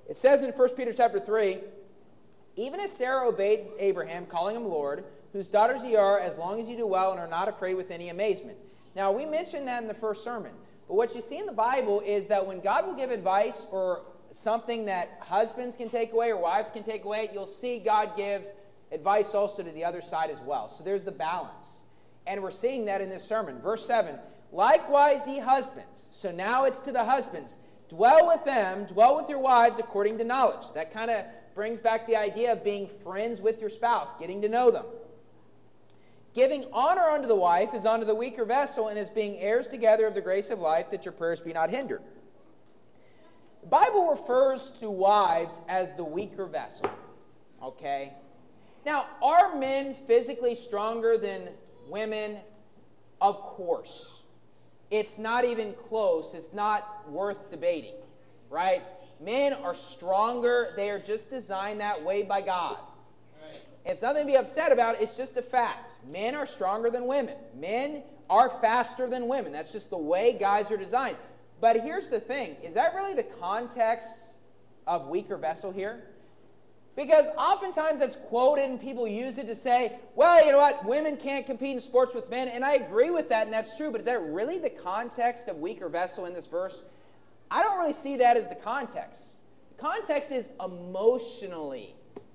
It says in First Peter chapter three, even as Sarah obeyed Abraham, calling him Lord, whose daughters ye are, as long as you do well and are not afraid with any amazement. Now, we mentioned that in the first sermon. But what you see in the Bible is that when God will give advice or something that husbands can take away or wives can take away, you'll see God give advice also to the other side as well. So there's the balance. And we're seeing that in this sermon. Verse seven, likewise ye husbands. So now it's to the husbands. Dwell with them, dwell with your wives according to knowledge. That kind of brings back the idea of being friends with your spouse, getting to know them. Giving honor unto the wife is unto the weaker vessel, and as being heirs together of the grace of life, that your prayers be not hindered. The Bible refers to wives as the weaker vessel. Okay? Now, are men physically stronger than women? Of course. It's not even close. It's not worth debating. Right? Men are stronger. They are just designed that way by God. It's nothing to be upset about. It's just a fact. Men are stronger than women. Men are faster than women. That's just the way guys are designed. But here's the thing. Is that really the context of weaker vessel here? Because oftentimes that's quoted and people use it to say, well, you know what, women can't compete in sports with men. And I agree with that, and that's true. But is that really the context of weaker vessel in this verse? I don't really see that as the context. The context is emotionally.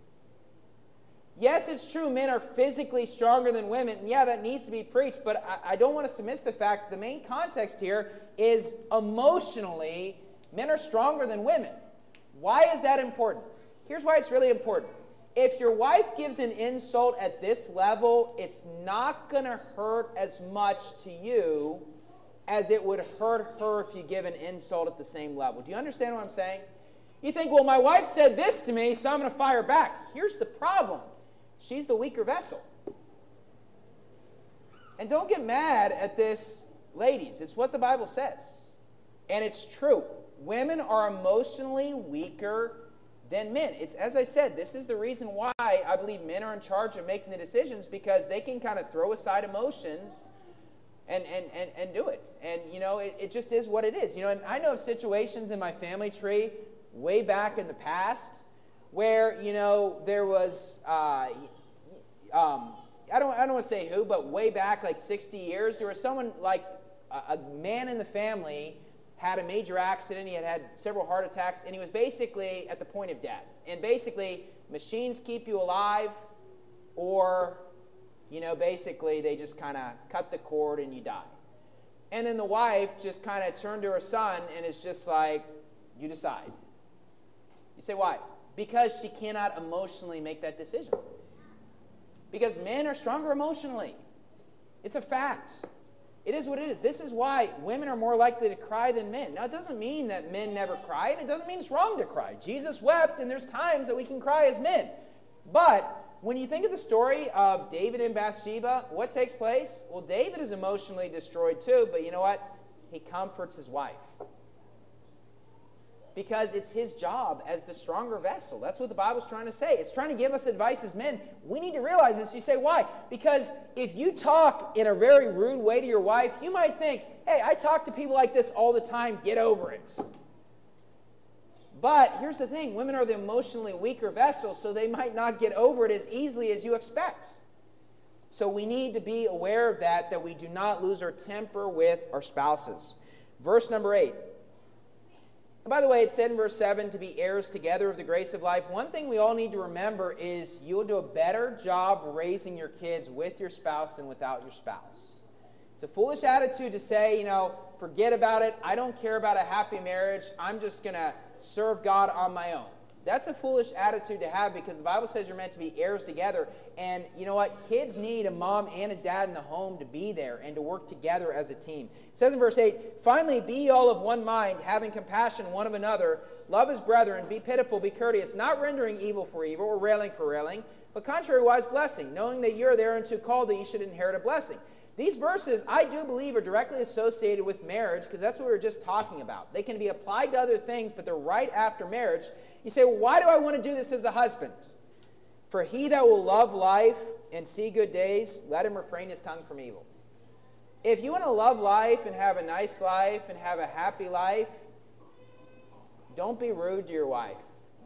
Yes, it's true, men are physically stronger than women, and yeah, that needs to be preached, but I, I don't want us to miss the fact the main context here is emotionally, men are stronger than women. Why is that important? Here's why it's really important. If your wife gives an insult at this level, it's not going to hurt as much to you as it would hurt her if you give an insult at the same level. Do you understand what I'm saying? You think, well, my wife said this to me, so I'm going to fire back. Here's the problem. She's the weaker vessel. And don't get mad at this, ladies. It's what the Bible says. And it's true. Women are emotionally weaker than men. It's, as I said, this is the reason why I believe men are in charge of making the decisions, because they can kind of throw aside emotions and, and, and, and do it. And, you know, it, it just is what it is. You know, and I know of situations in my family tree way back in the past where, you know, there was, uh, um, I don't, I don't want to say who, but way back, like sixty years, there was someone, like a, a man in the family had a major accident. He had had several heart attacks, and he was basically at the point of death. And basically, machines keep you alive, or, you know, basically they just kind of cut the cord and you die. And then the wife just kind of turned to her son and is just like, you decide. You say, why? Because she cannot emotionally make that decision. Because men are stronger emotionally. It's a fact. It is what it is. This is why women are more likely to cry than men. Now, it doesn't mean that men never cry, and it doesn't mean it's wrong to cry. Jesus wept, and there's times that we can cry as men. But when you think of the story of David and Bathsheba, what takes place? Well, David is emotionally destroyed too, but you know what? He comforts his wife. Because it's his job as the stronger vessel. That's what the Bible's trying to say. It's trying to give us advice as men. We need to realize this. You say, why? Because if you talk in a very rude way to your wife, you might think, hey, I talk to people like this all the time. Get over it. But here's the thing. Women are the emotionally weaker vessel, so they might not get over it as easily as you expect. So we need to be aware of that, that we do not lose our temper with our spouses. Verse number eight. And by the way, it said in verse seven to be heirs together of the grace of life. One thing we all need to remember is you'll do a better job raising your kids with your spouse than without your spouse. It's a foolish attitude to say, you know, forget about it. I don't care about a happy marriage. I'm just going to serve God on my own. That's a foolish attitude to have, because the Bible says you're meant to be heirs together. And you know what? Kids need a mom and a dad in the home to be there and to work together as a team. It says in verse eight, finally, be ye all of one mind, having compassion one of another. Love as brethren, be pitiful, be courteous, not rendering evil for evil or railing for railing, but contrariwise blessing, knowing that ye are thereunto called, that ye should inherit a blessing. These verses, I do believe, are directly associated with marriage, because that's what we were just talking about. They can be applied to other things, but they're right after marriage. You say, well, why do I want to do this as a husband? For he that will love life and see good days, let him refrain his tongue from evil. If you want to love life and have a nice life and have a happy life, don't be rude to your wife.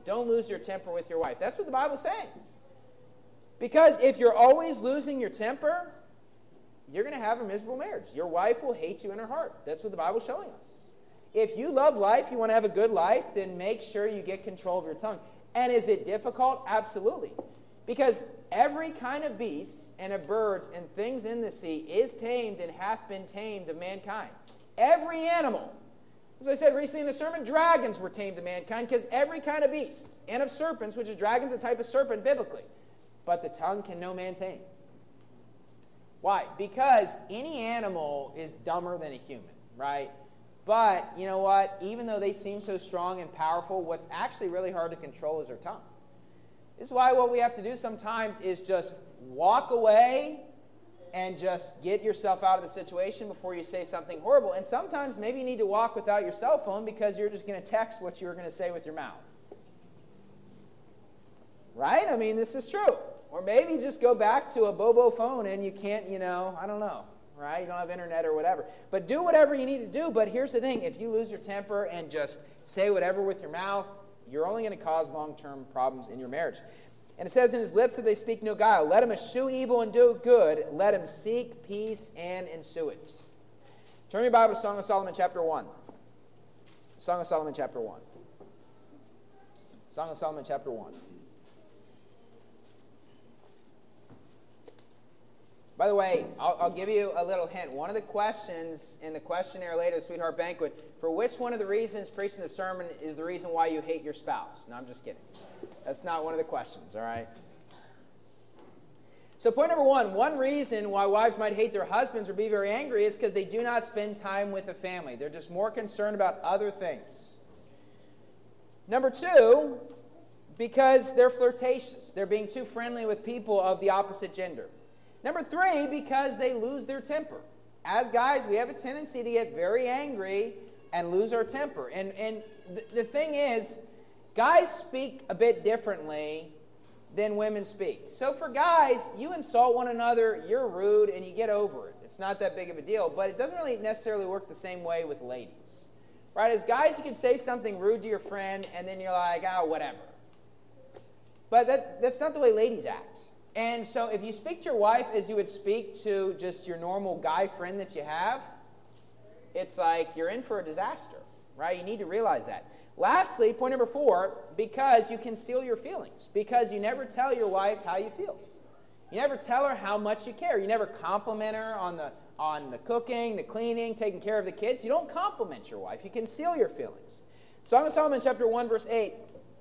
don't lose your temper with your wife. That's what the Bible's saying. Because if you're always losing your temper, you're going to have a miserable marriage. Your wife will hate you in her heart. That's what the Bible's showing us. If you love life, you want to have a good life, then make sure you get control of your tongue. And is it difficult? Absolutely. Because every kind of beast and of birds and things in the sea is tamed and hath been tamed of mankind. Every animal. As I said recently in the sermon, dragons were tamed of mankind because every kind of beast and of serpents, which is dragons, a type of serpent biblically. But the tongue can no man tame. Why? Because any animal is dumber than a human, right? But you know what? Even though they seem so strong and powerful, what's actually really hard to control is their tongue. This is why what we have to do sometimes is just walk away and just get yourself out of the situation before you say something horrible. And sometimes maybe you need to walk without your cell phone because you're just going to text what you were going to say with your mouth. Right? I mean, this is true. Or maybe just go back to a Bobo phone and you can't, you know, I don't know, right? You don't have internet or whatever. But do whatever you need to do. But here's the thing. If you lose your temper and just say whatever with your mouth, you're only going to cause long-term problems in your marriage. And it says in his lips that they speak no guile. Let him eschew evil and do good. Let him seek peace and ensue it. Turn your Bible to Song of Solomon chapter one. Song of Solomon chapter one. Song of Solomon chapter one. By the way, I'll, I'll give you a little hint. One of the questions in the questionnaire later, the Sweetheart Banquet, for which one of the reasons preaching the sermon is the reason why you hate your spouse? No, I'm just kidding. That's not one of the questions, all right? So point number one, one reason why wives might hate their husbands or be very angry is because they do not spend time with the family. They're just more concerned about other things. Number two, because they're flirtatious. They're being too friendly with people of the opposite gender. Number three, because they lose their temper. As guys, we have a tendency to get very angry and lose our temper. And, and th- the thing is, guys speak a bit differently than women speak. So for guys, you insult one another, you're rude, and you get over it. It's not that big of a deal, but it doesn't really necessarily work the same way with ladies. Right? As guys, you can say something rude to your friend, and then you're like, oh, whatever. But that, that's not the way ladies act. And so if you speak to your wife as you would speak to just your normal guy friend that you have, it's like you're in for a disaster, right? You need to realize that. Lastly, point number four, because you conceal your feelings. Because you never tell your wife how you feel. You never tell her how much you care. You never compliment her on the, on the cooking, the cleaning, taking care of the kids. You don't compliment your wife. You conceal your feelings. Song of Solomon chapter one, verse eight.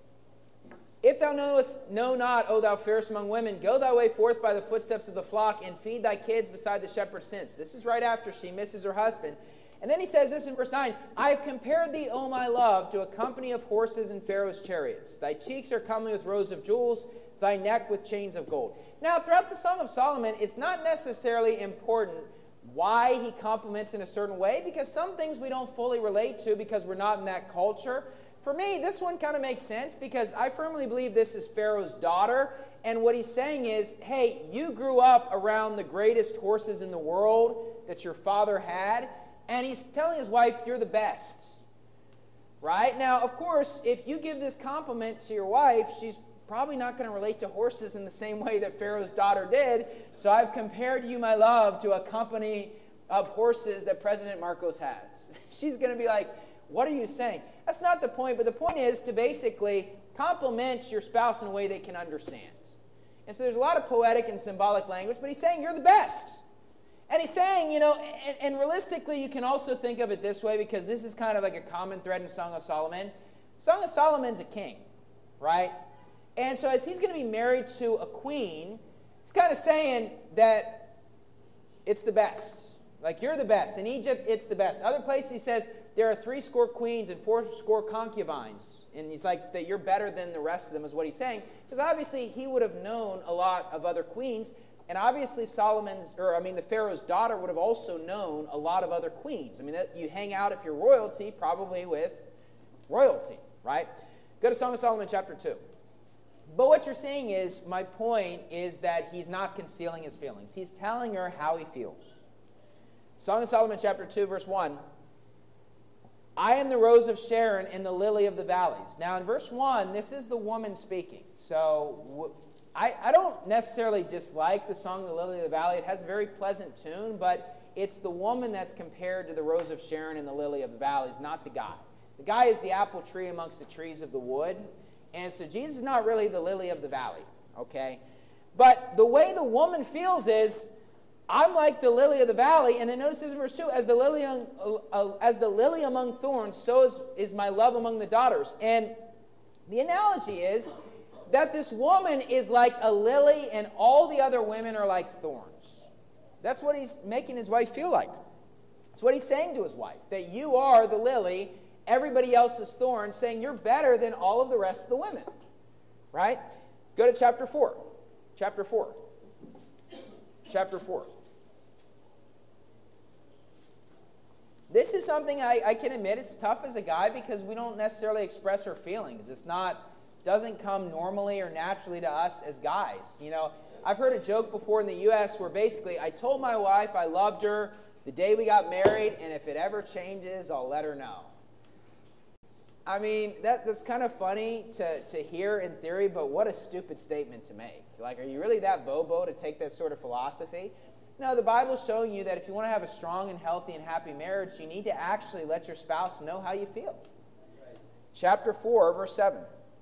If thou knowest, know not, O thou fairest among women, go thy way forth by the footsteps of the flock, and feed thy kids beside the shepherd's tents. This is right after she misses her husband. And then he says this in verse nine, I have compared thee, O my love, to a company of horses in Pharaoh's chariots. Thy cheeks are comely with rows of jewels, thy neck with chains of gold. Now, throughout the Song of Solomon, it's not necessarily important why he compliments in a certain way, because some things we don't fully relate to because we're not in that culture. For me, this one kind of makes sense because I firmly believe this is Pharaoh's daughter. And what he's saying is, hey, you grew up around the greatest horses in the world that your father had. And he's telling his wife, you're the best. Right? Now, of course, if you give this compliment to your wife, she's probably not going to relate to horses in the same way that Pharaoh's daughter did. So I've compared you, my love, to a company of horses that President Marcos has. She's going to be like, what are you saying? That's not the point, but the point is to basically compliment your spouse in a way they can understand. And so there's a lot of poetic and symbolic language, but he's saying you're the best. And he's saying, you know, and, and realistically you can also think of it this way because this is kind of like a common thread in Song of Solomon. Song of Solomon's a king, right? And so as he's going to be married to a queen, he's kind of saying that it's the best. Like, you're the best. In Egypt, it's the best. Other places, he says, there are three score queens and four score concubines. And he's like, that you're better than the rest of them is what he's saying. Because obviously, he would have known a lot of other queens. And obviously, Solomon's, or I mean, the Pharaoh's daughter would have also known a lot of other queens. I mean, that you hang out, if you're royalty, probably with royalty, right? Go to Song of Solomon chapter two. But what you're saying is, my point is that he's not concealing his feelings. He's telling her how he feels. Song of Solomon chapter two, verse one. I am the rose of Sharon and the lily of the valleys. Now in verse one, this is the woman speaking. So I, I don't necessarily dislike the song, The Lily of the Valley. It has a very pleasant tune, but it's the woman that's compared to the rose of Sharon and the lily of the valleys, not the guy. The guy is the apple tree amongst the trees of the wood. And so Jesus is not really the lily of the valley, okay? But the way the woman feels is, I'm like the lily of the valley. And then notice this in verse two, as the lily, on, uh, as the lily among thorns, so is, is my love among the daughters. And the analogy is that this woman is like a lily and all the other women are like thorns. That's what he's making his wife feel like. That's what he's saying to his wife, that you are the lily, everybody else is thorns, saying you're better than all of the rest of the women. Right? Go to chapter four. Chapter four. Chapter four. This is something I, I can admit it's tough as a guy because we don't necessarily express our feelings. It's not, doesn't come normally or naturally to us as guys. You know, I've heard a joke before in the U S where basically I told my wife I loved her the day we got married, and if it ever changes, I'll let her know. I mean, that, that's kind of funny to, to hear in theory, but what a stupid statement to make. Like, are you really that bobo to take that sort of philosophy? No, the Bible's showing you that if you want to have a strong and healthy and happy marriage, you need to actually let your spouse know how you feel. Right. Chapter four, verse seven.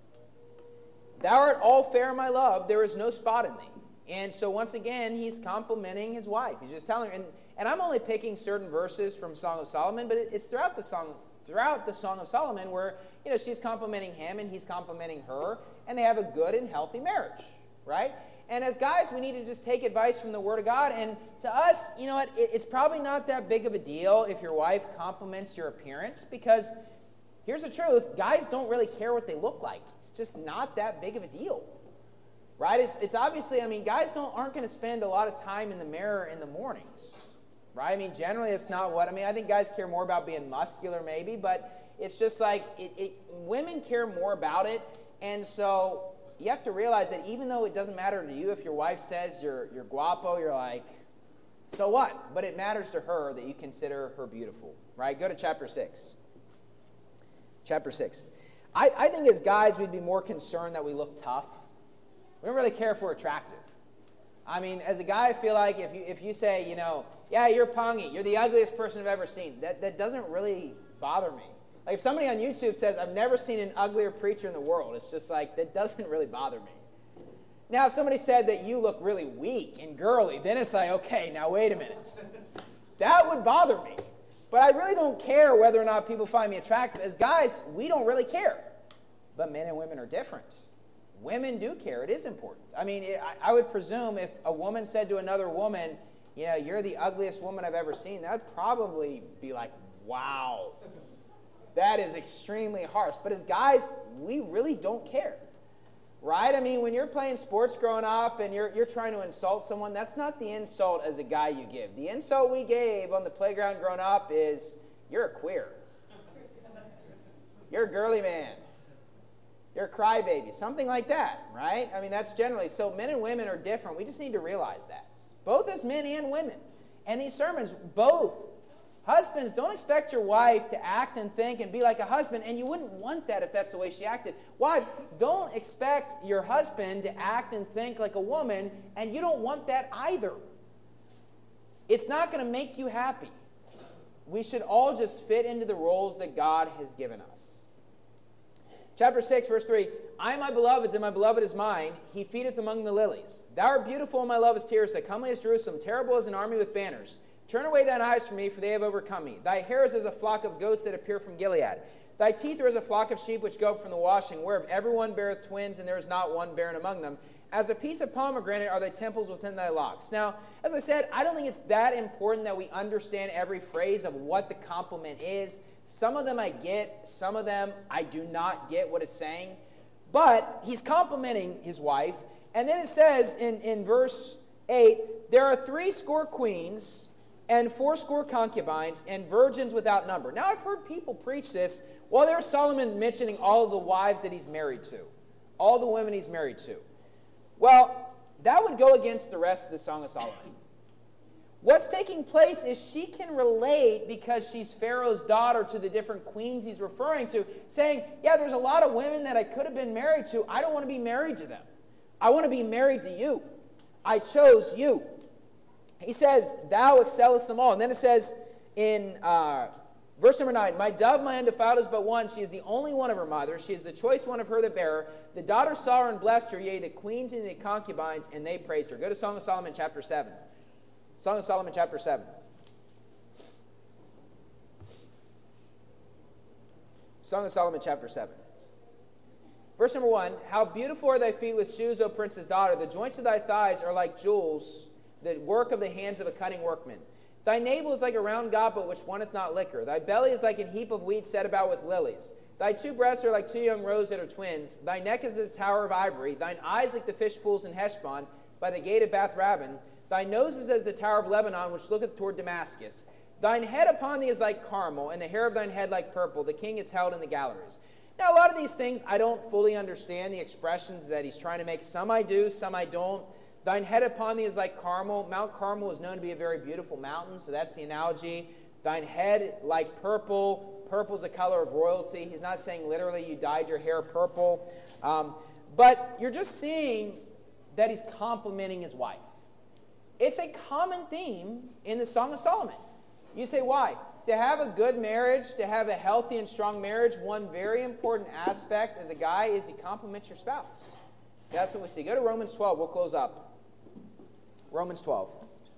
Thou art all fair, my love, there is no spot in thee. And so once again, he's complimenting his wife. He's just telling her, and, and I'm only picking certain verses from Song of Solomon, but it, it's throughout the Song throughout the Song of Solomon where, you know, she's complimenting him and he's complimenting her, and they have a good and healthy marriage, right? And as guys, we need to just take advice from the Word of God. And to us, you know what, it's probably not that big of a deal if your wife compliments your appearance, because here's the truth, guys don't really care what they look like. It's just not that big of a deal, right? It's, it's obviously, I mean, guys don't aren't going to spend a lot of time in the mirror in the mornings, right? I mean, generally it's not what, I mean, I think guys care more about being muscular maybe, but it's just like, it, it women care more about it. And so you have to realize that even though it doesn't matter to you if your wife says you're, you're guapo, you're like, so what? But it matters to her that you consider her beautiful, right? Go to chapter six. Chapter six. I, I think as guys, we'd be more concerned that we look tough. We don't really care if we're attractive. I mean, as a guy, I feel like if you if you say, you know, yeah, you're pungy, you're the ugliest person I've ever seen, that, that doesn't really bother me. Like if somebody on YouTube says, I've never seen an uglier preacher in the world, it's just like, that doesn't really bother me. Now, if somebody said that you look really weak and girly, then it's like, okay, now wait a minute. That would bother me. But I really don't care whether or not people find me attractive. As guys, we don't really care. But men and women are different. Women do care. It is important. I mean, it, I, I would presume if a woman said to another woman, you know, you're the ugliest woman I've ever seen, that would probably be like, wow. That is extremely harsh. But as guys, we really don't care. Right? I mean, when you're playing sports growing up and you're, you're trying to insult someone, that's not the insult as a guy you give. The insult we gave on the playground growing up is, you're a queer. You're a girly man. You're a crybaby. Something like that, right? I mean, that's generally. So men and women are different. We just need to realize that. Both as men and women. And these sermons, both. Husbands, don't expect your wife to act and think and be like a husband, and you wouldn't want that if that's the way she acted. Wives, don't expect your husband to act and think like a woman, and you don't want that either. It's not going to make you happy. We should all just fit into the roles that God has given us. Chapter six, verse three, I am my beloved's, and my beloved is mine. He feedeth among the lilies. Thou art beautiful, and my love is Tirzah, comely as Jerusalem, terrible as an army with banners. Turn away thine eyes from me, for they have overcome me. Thy hair is as a flock of goats that appear from Gilead. Thy teeth are as a flock of sheep which go up from the washing, whereof every one beareth twins, and there is not one barren among them. As a piece of pomegranate are thy temples within thy locks. Now, as I said, I don't think it's that important that we understand every phrase of what the compliment is. Some of them I get, some of them I do not get what it's saying. But he's complimenting his wife. And then it says in, in verse eight, there are three score queens and fourscore concubines, and virgins without number. Now, I've heard people preach this while there's Solomon mentioning all of the wives that he's married to, all the women he's married to. Well, that would go against the rest of the Song of Solomon. What's taking place is she can relate, because she's Pharaoh's daughter, to the different queens he's referring to, saying, yeah, there's a lot of women that I could have been married to. I don't want to be married to them. I want to be married to you. I chose you. He says, thou excellest them all. And then it says in uh, verse number nine, my dove, my undefiled, is but one. She is the only one of her mother. She is the choice one of her that bare her. The daughter saw her and blessed her, yea, the queens and the concubines, and they praised her. Go to Song of Solomon chapter seven. Song of Solomon chapter seven. Song of Solomon chapter seven. Verse number one, how beautiful are thy feet with shoes, O prince's daughter. The joints of thy thighs are like jewels, the work of the hands of a cunning workman. Thy navel is like a round goblet which wanteth not liquor. Thy belly is like an heap of wheat set about with lilies. Thy two breasts are like two young roes that are twins. Thy neck is as a tower of ivory. Thine eyes like the fish pools in Heshbon, by the gate of Bath Rabbim. Thy nose is as the tower of Lebanon, which looketh toward Damascus. Thine head upon thee is like Carmel, and the hair of thine head like purple. The king is held in the galleries. Now, a lot of these things, I don't fully understand the expressions that he's trying to make. Some I do, some I don't. Thine head upon thee is like Carmel. Mount Carmel is known to be a very beautiful mountain, so that's the analogy. Thine head like purple. Purple is a color of royalty. He's not saying literally you dyed your hair purple. Um, but you're just seeing that he's complimenting his wife. It's a common theme in the Song of Solomon. You say, why? To have a good marriage, to have a healthy and strong marriage, one very important aspect as a guy is you compliment your spouse. That's what we see. Go to Romans twelve. We'll close up. Romans twelve.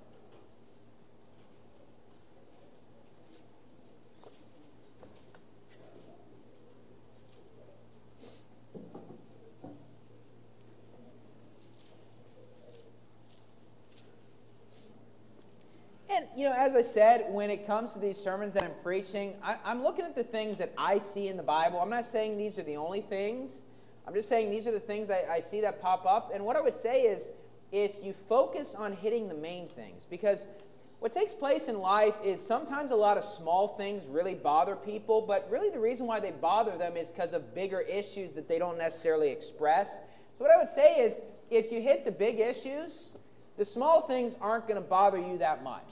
And, you know, as I said, when it comes to these sermons that I'm preaching, I, I'm looking at the things that I see in the Bible. I'm not saying these are the only things. I'm just saying these are the things I, I see that pop up. And what I would say is, if you focus on hitting the main things, because what takes place in life is sometimes a lot of small things really bother people, but really the reason why they bother them is because of bigger issues that they don't necessarily express. So what I would say is, if you hit the big issues, the small things aren't going to bother you that much.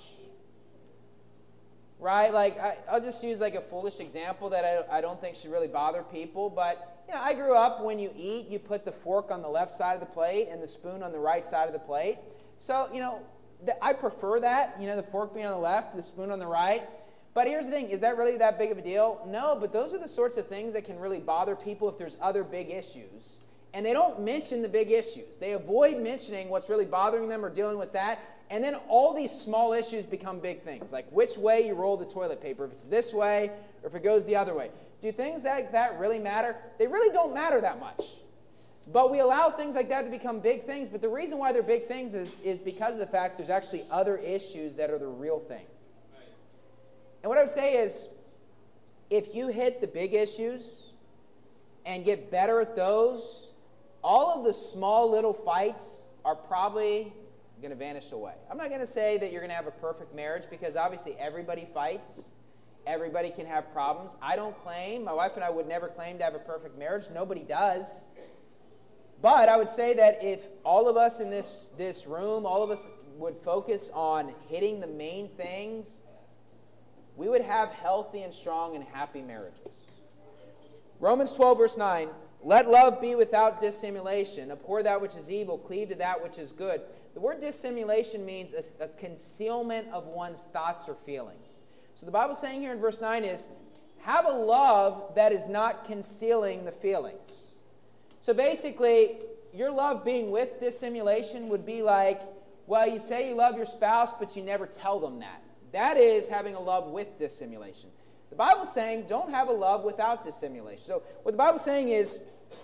Right? Like, I, I'll just use like a foolish example that I, I don't think should really bother people, but you know, I grew up, when you eat, you put the fork on the left side of the plate and the spoon on the right side of the plate. So, you know, th- I prefer that, you know, the fork being on the left, the spoon on the right. But here's the thing, is that really that big of a deal? No, but those are the sorts of things that can really bother people if there's other big issues. And they don't mention the big issues. They avoid mentioning what's really bothering them or dealing with that. And then all these small issues become big things, like which way you roll the toilet paper, if it's this way or if it goes the other way. Do things like that really matter? They really don't matter that much. But we allow things like that to become big things. But the reason why they're big things is, is because of the fact there's actually other issues that are the real thing. And what I would say is, if you hit the big issues and get better at those, all of the small little fights are probably going to vanish away. I'm not going to say that you're going to have a perfect marriage, because obviously everybody fights. Everybody can have problems. I don't claim, my wife and I would never claim to have a perfect marriage. Nobody does. But I would say that if all of us in this, this room, all of us would focus on hitting the main things, we would have healthy and strong and happy marriages. Romans twelve, verse nine, let love be without dissimulation. Abhor that which is evil, cleave to that which is good. The word dissimulation means a, a concealment of one's thoughts or feelings. So the Bible's saying here in verse nine is, have a love that is not concealing the feelings. So basically, your love being with dissimulation would be like, well, you say you love your spouse, but you never tell them that. That is having a love with dissimulation. The Bible's saying, don't have a love without dissimulation. So what the Bible's saying is,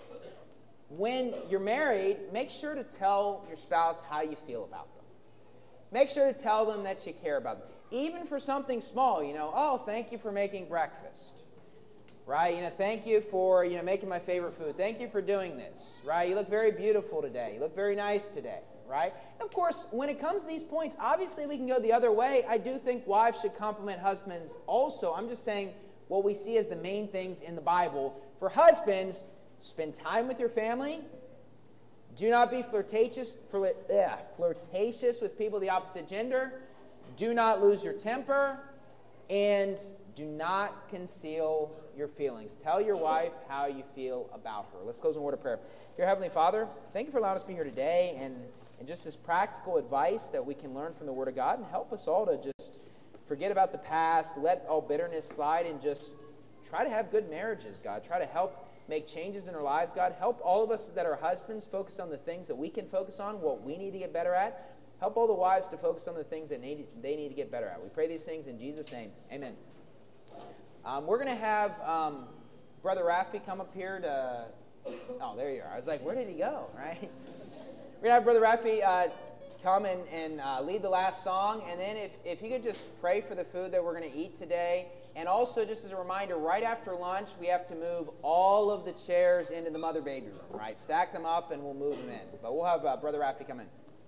when you're married, make sure to tell your spouse how you feel about them. Make sure to tell them that you care about them. Even for something small, you know, oh, thank you for making breakfast. Right? You know, thank you for, you know, making my favorite food. Thank you for doing this. Right? You look very beautiful today. You look very nice today. Right? And of course, when it comes to these points, obviously we can go the other way. I do think wives should compliment husbands also. I'm just saying what we see as the main things in the Bible. For husbands, spend time with your family. Do not be flirtatious, flirt, ugh, flirtatious with people of the opposite gender. Do not lose your temper, and do not conceal your feelings. Tell your wife how you feel about her. Let's close in a word of prayer. Dear Heavenly Father, thank you for allowing us to be here today, and, and just this practical advice that we can learn from the Word of God, and help us all to just forget about the past, let all bitterness slide, and just try to have good marriages, God. Try to help make changes in our lives, God. Help all of us that are husbands focus on the things that we can focus on, what we need to get better at. Help all the wives to focus on the things that need, they need to get better at. We pray these things in Jesus' name. Amen. Um, we're going to have um, Brother Rafi come up here to... Oh, there you are. I was like, where did he go, right? We're going to have Brother Rafi uh, come and, and uh, lead the last song. And then if, if he could just pray for the food that we're going to eat today. And also, just as a reminder, right after lunch, we have to move all of the chairs into the mother baby room, right? Stack them up and we'll move them in. But we'll have uh, Brother Rafi come in.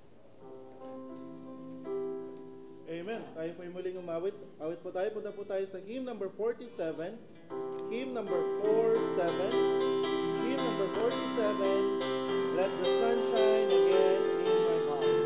Amen. Tayo po yung muling umawit. Awit po tayo. Punta po tayo sa hymn number forty-seven. Hymn number forty-seven. Hymn number forty-seven. Let the sun shine again in my heart.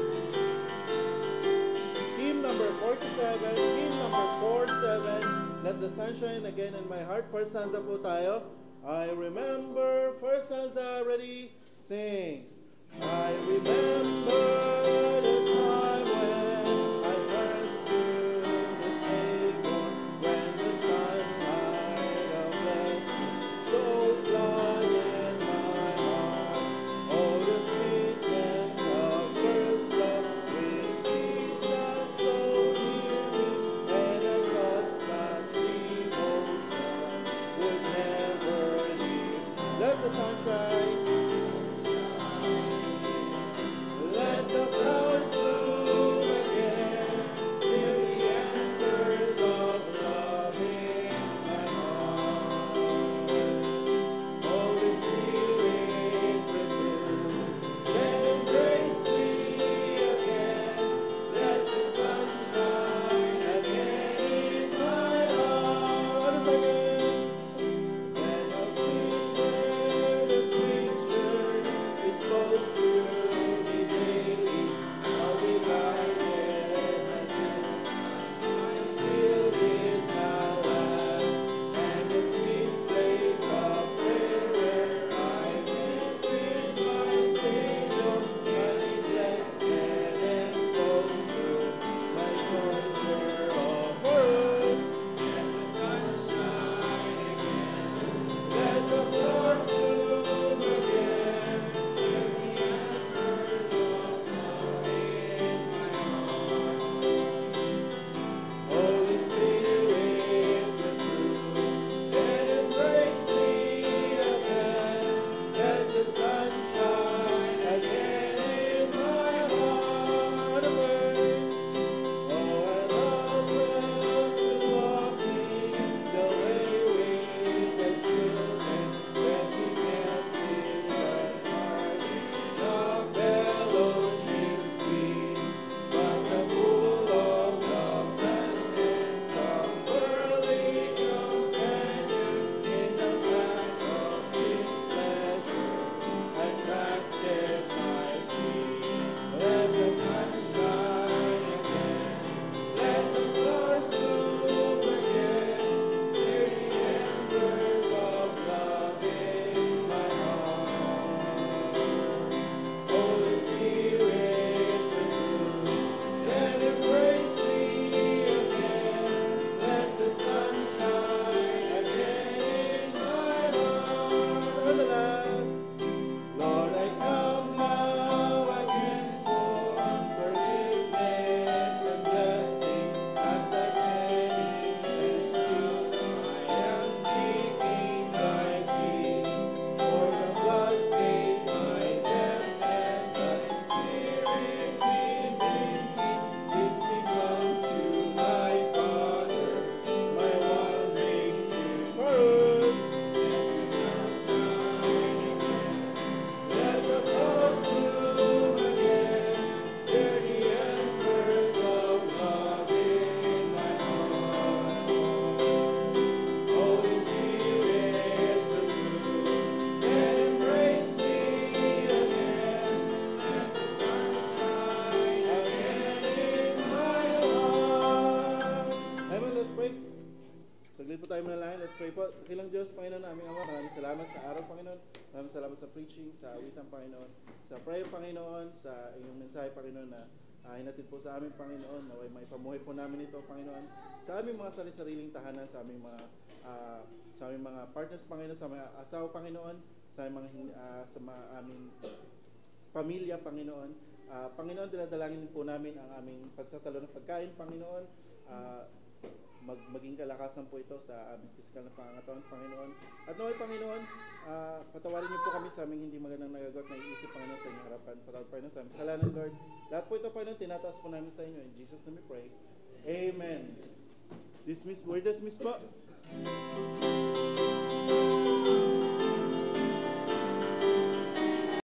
Hymn number forty-seven. Hymn number forty-seven. Let the sun shine again in my heart. First stanza po tayo. I remember. First stanza, ready? Sing. I remember the time when I first knew the Savior, when the sunlight of blessing so flooded my heart. Oh, the sweetness of first love with Jesus so near me, and I thought such devotion would never leave. Let the sun shine. Let the flower pray. Saglit po tayo manalangin. Let's pray po. Dakilang Diyos, Panginoon namin Ama, maraming salamat sa araw, Panginoon. Maraming salamat sa preaching, sa awitan, Panginoon. Sa prayer, Panginoon, sa iyong mensahe, Panginoon, na uh, hinatid po sa amin, Panginoon. Naway may pamuhay po namin ito, Panginoon. Sa aming mga sarili-sariling tahanan, sa aming mga uh, sa aming mga partners, Panginoon, sa mga asawa, Panginoon, sa aming mga, uh, sa mga aming pamilya, Panginoon. Uh, Panginoon, dinadalangin po namin ang aming pagsasalo ng pagkain, Panginoon. Uh, mag, maging kalakasan po ito sa aming pisikal na pangangatawan, Panginoon. At naway, Panginoon, uh, patawarin niyo po kami sa aming hindi magandang nagagawa at naiisip, Panginoon, sa inyong harapan. Patawad, Panginoon, sa aming salanan, Lord. Lahat po ito, Panginoon, tinataas po namin sa inyo. In Jesus' name we pray. Amen. Dismiss, we're dismissed po.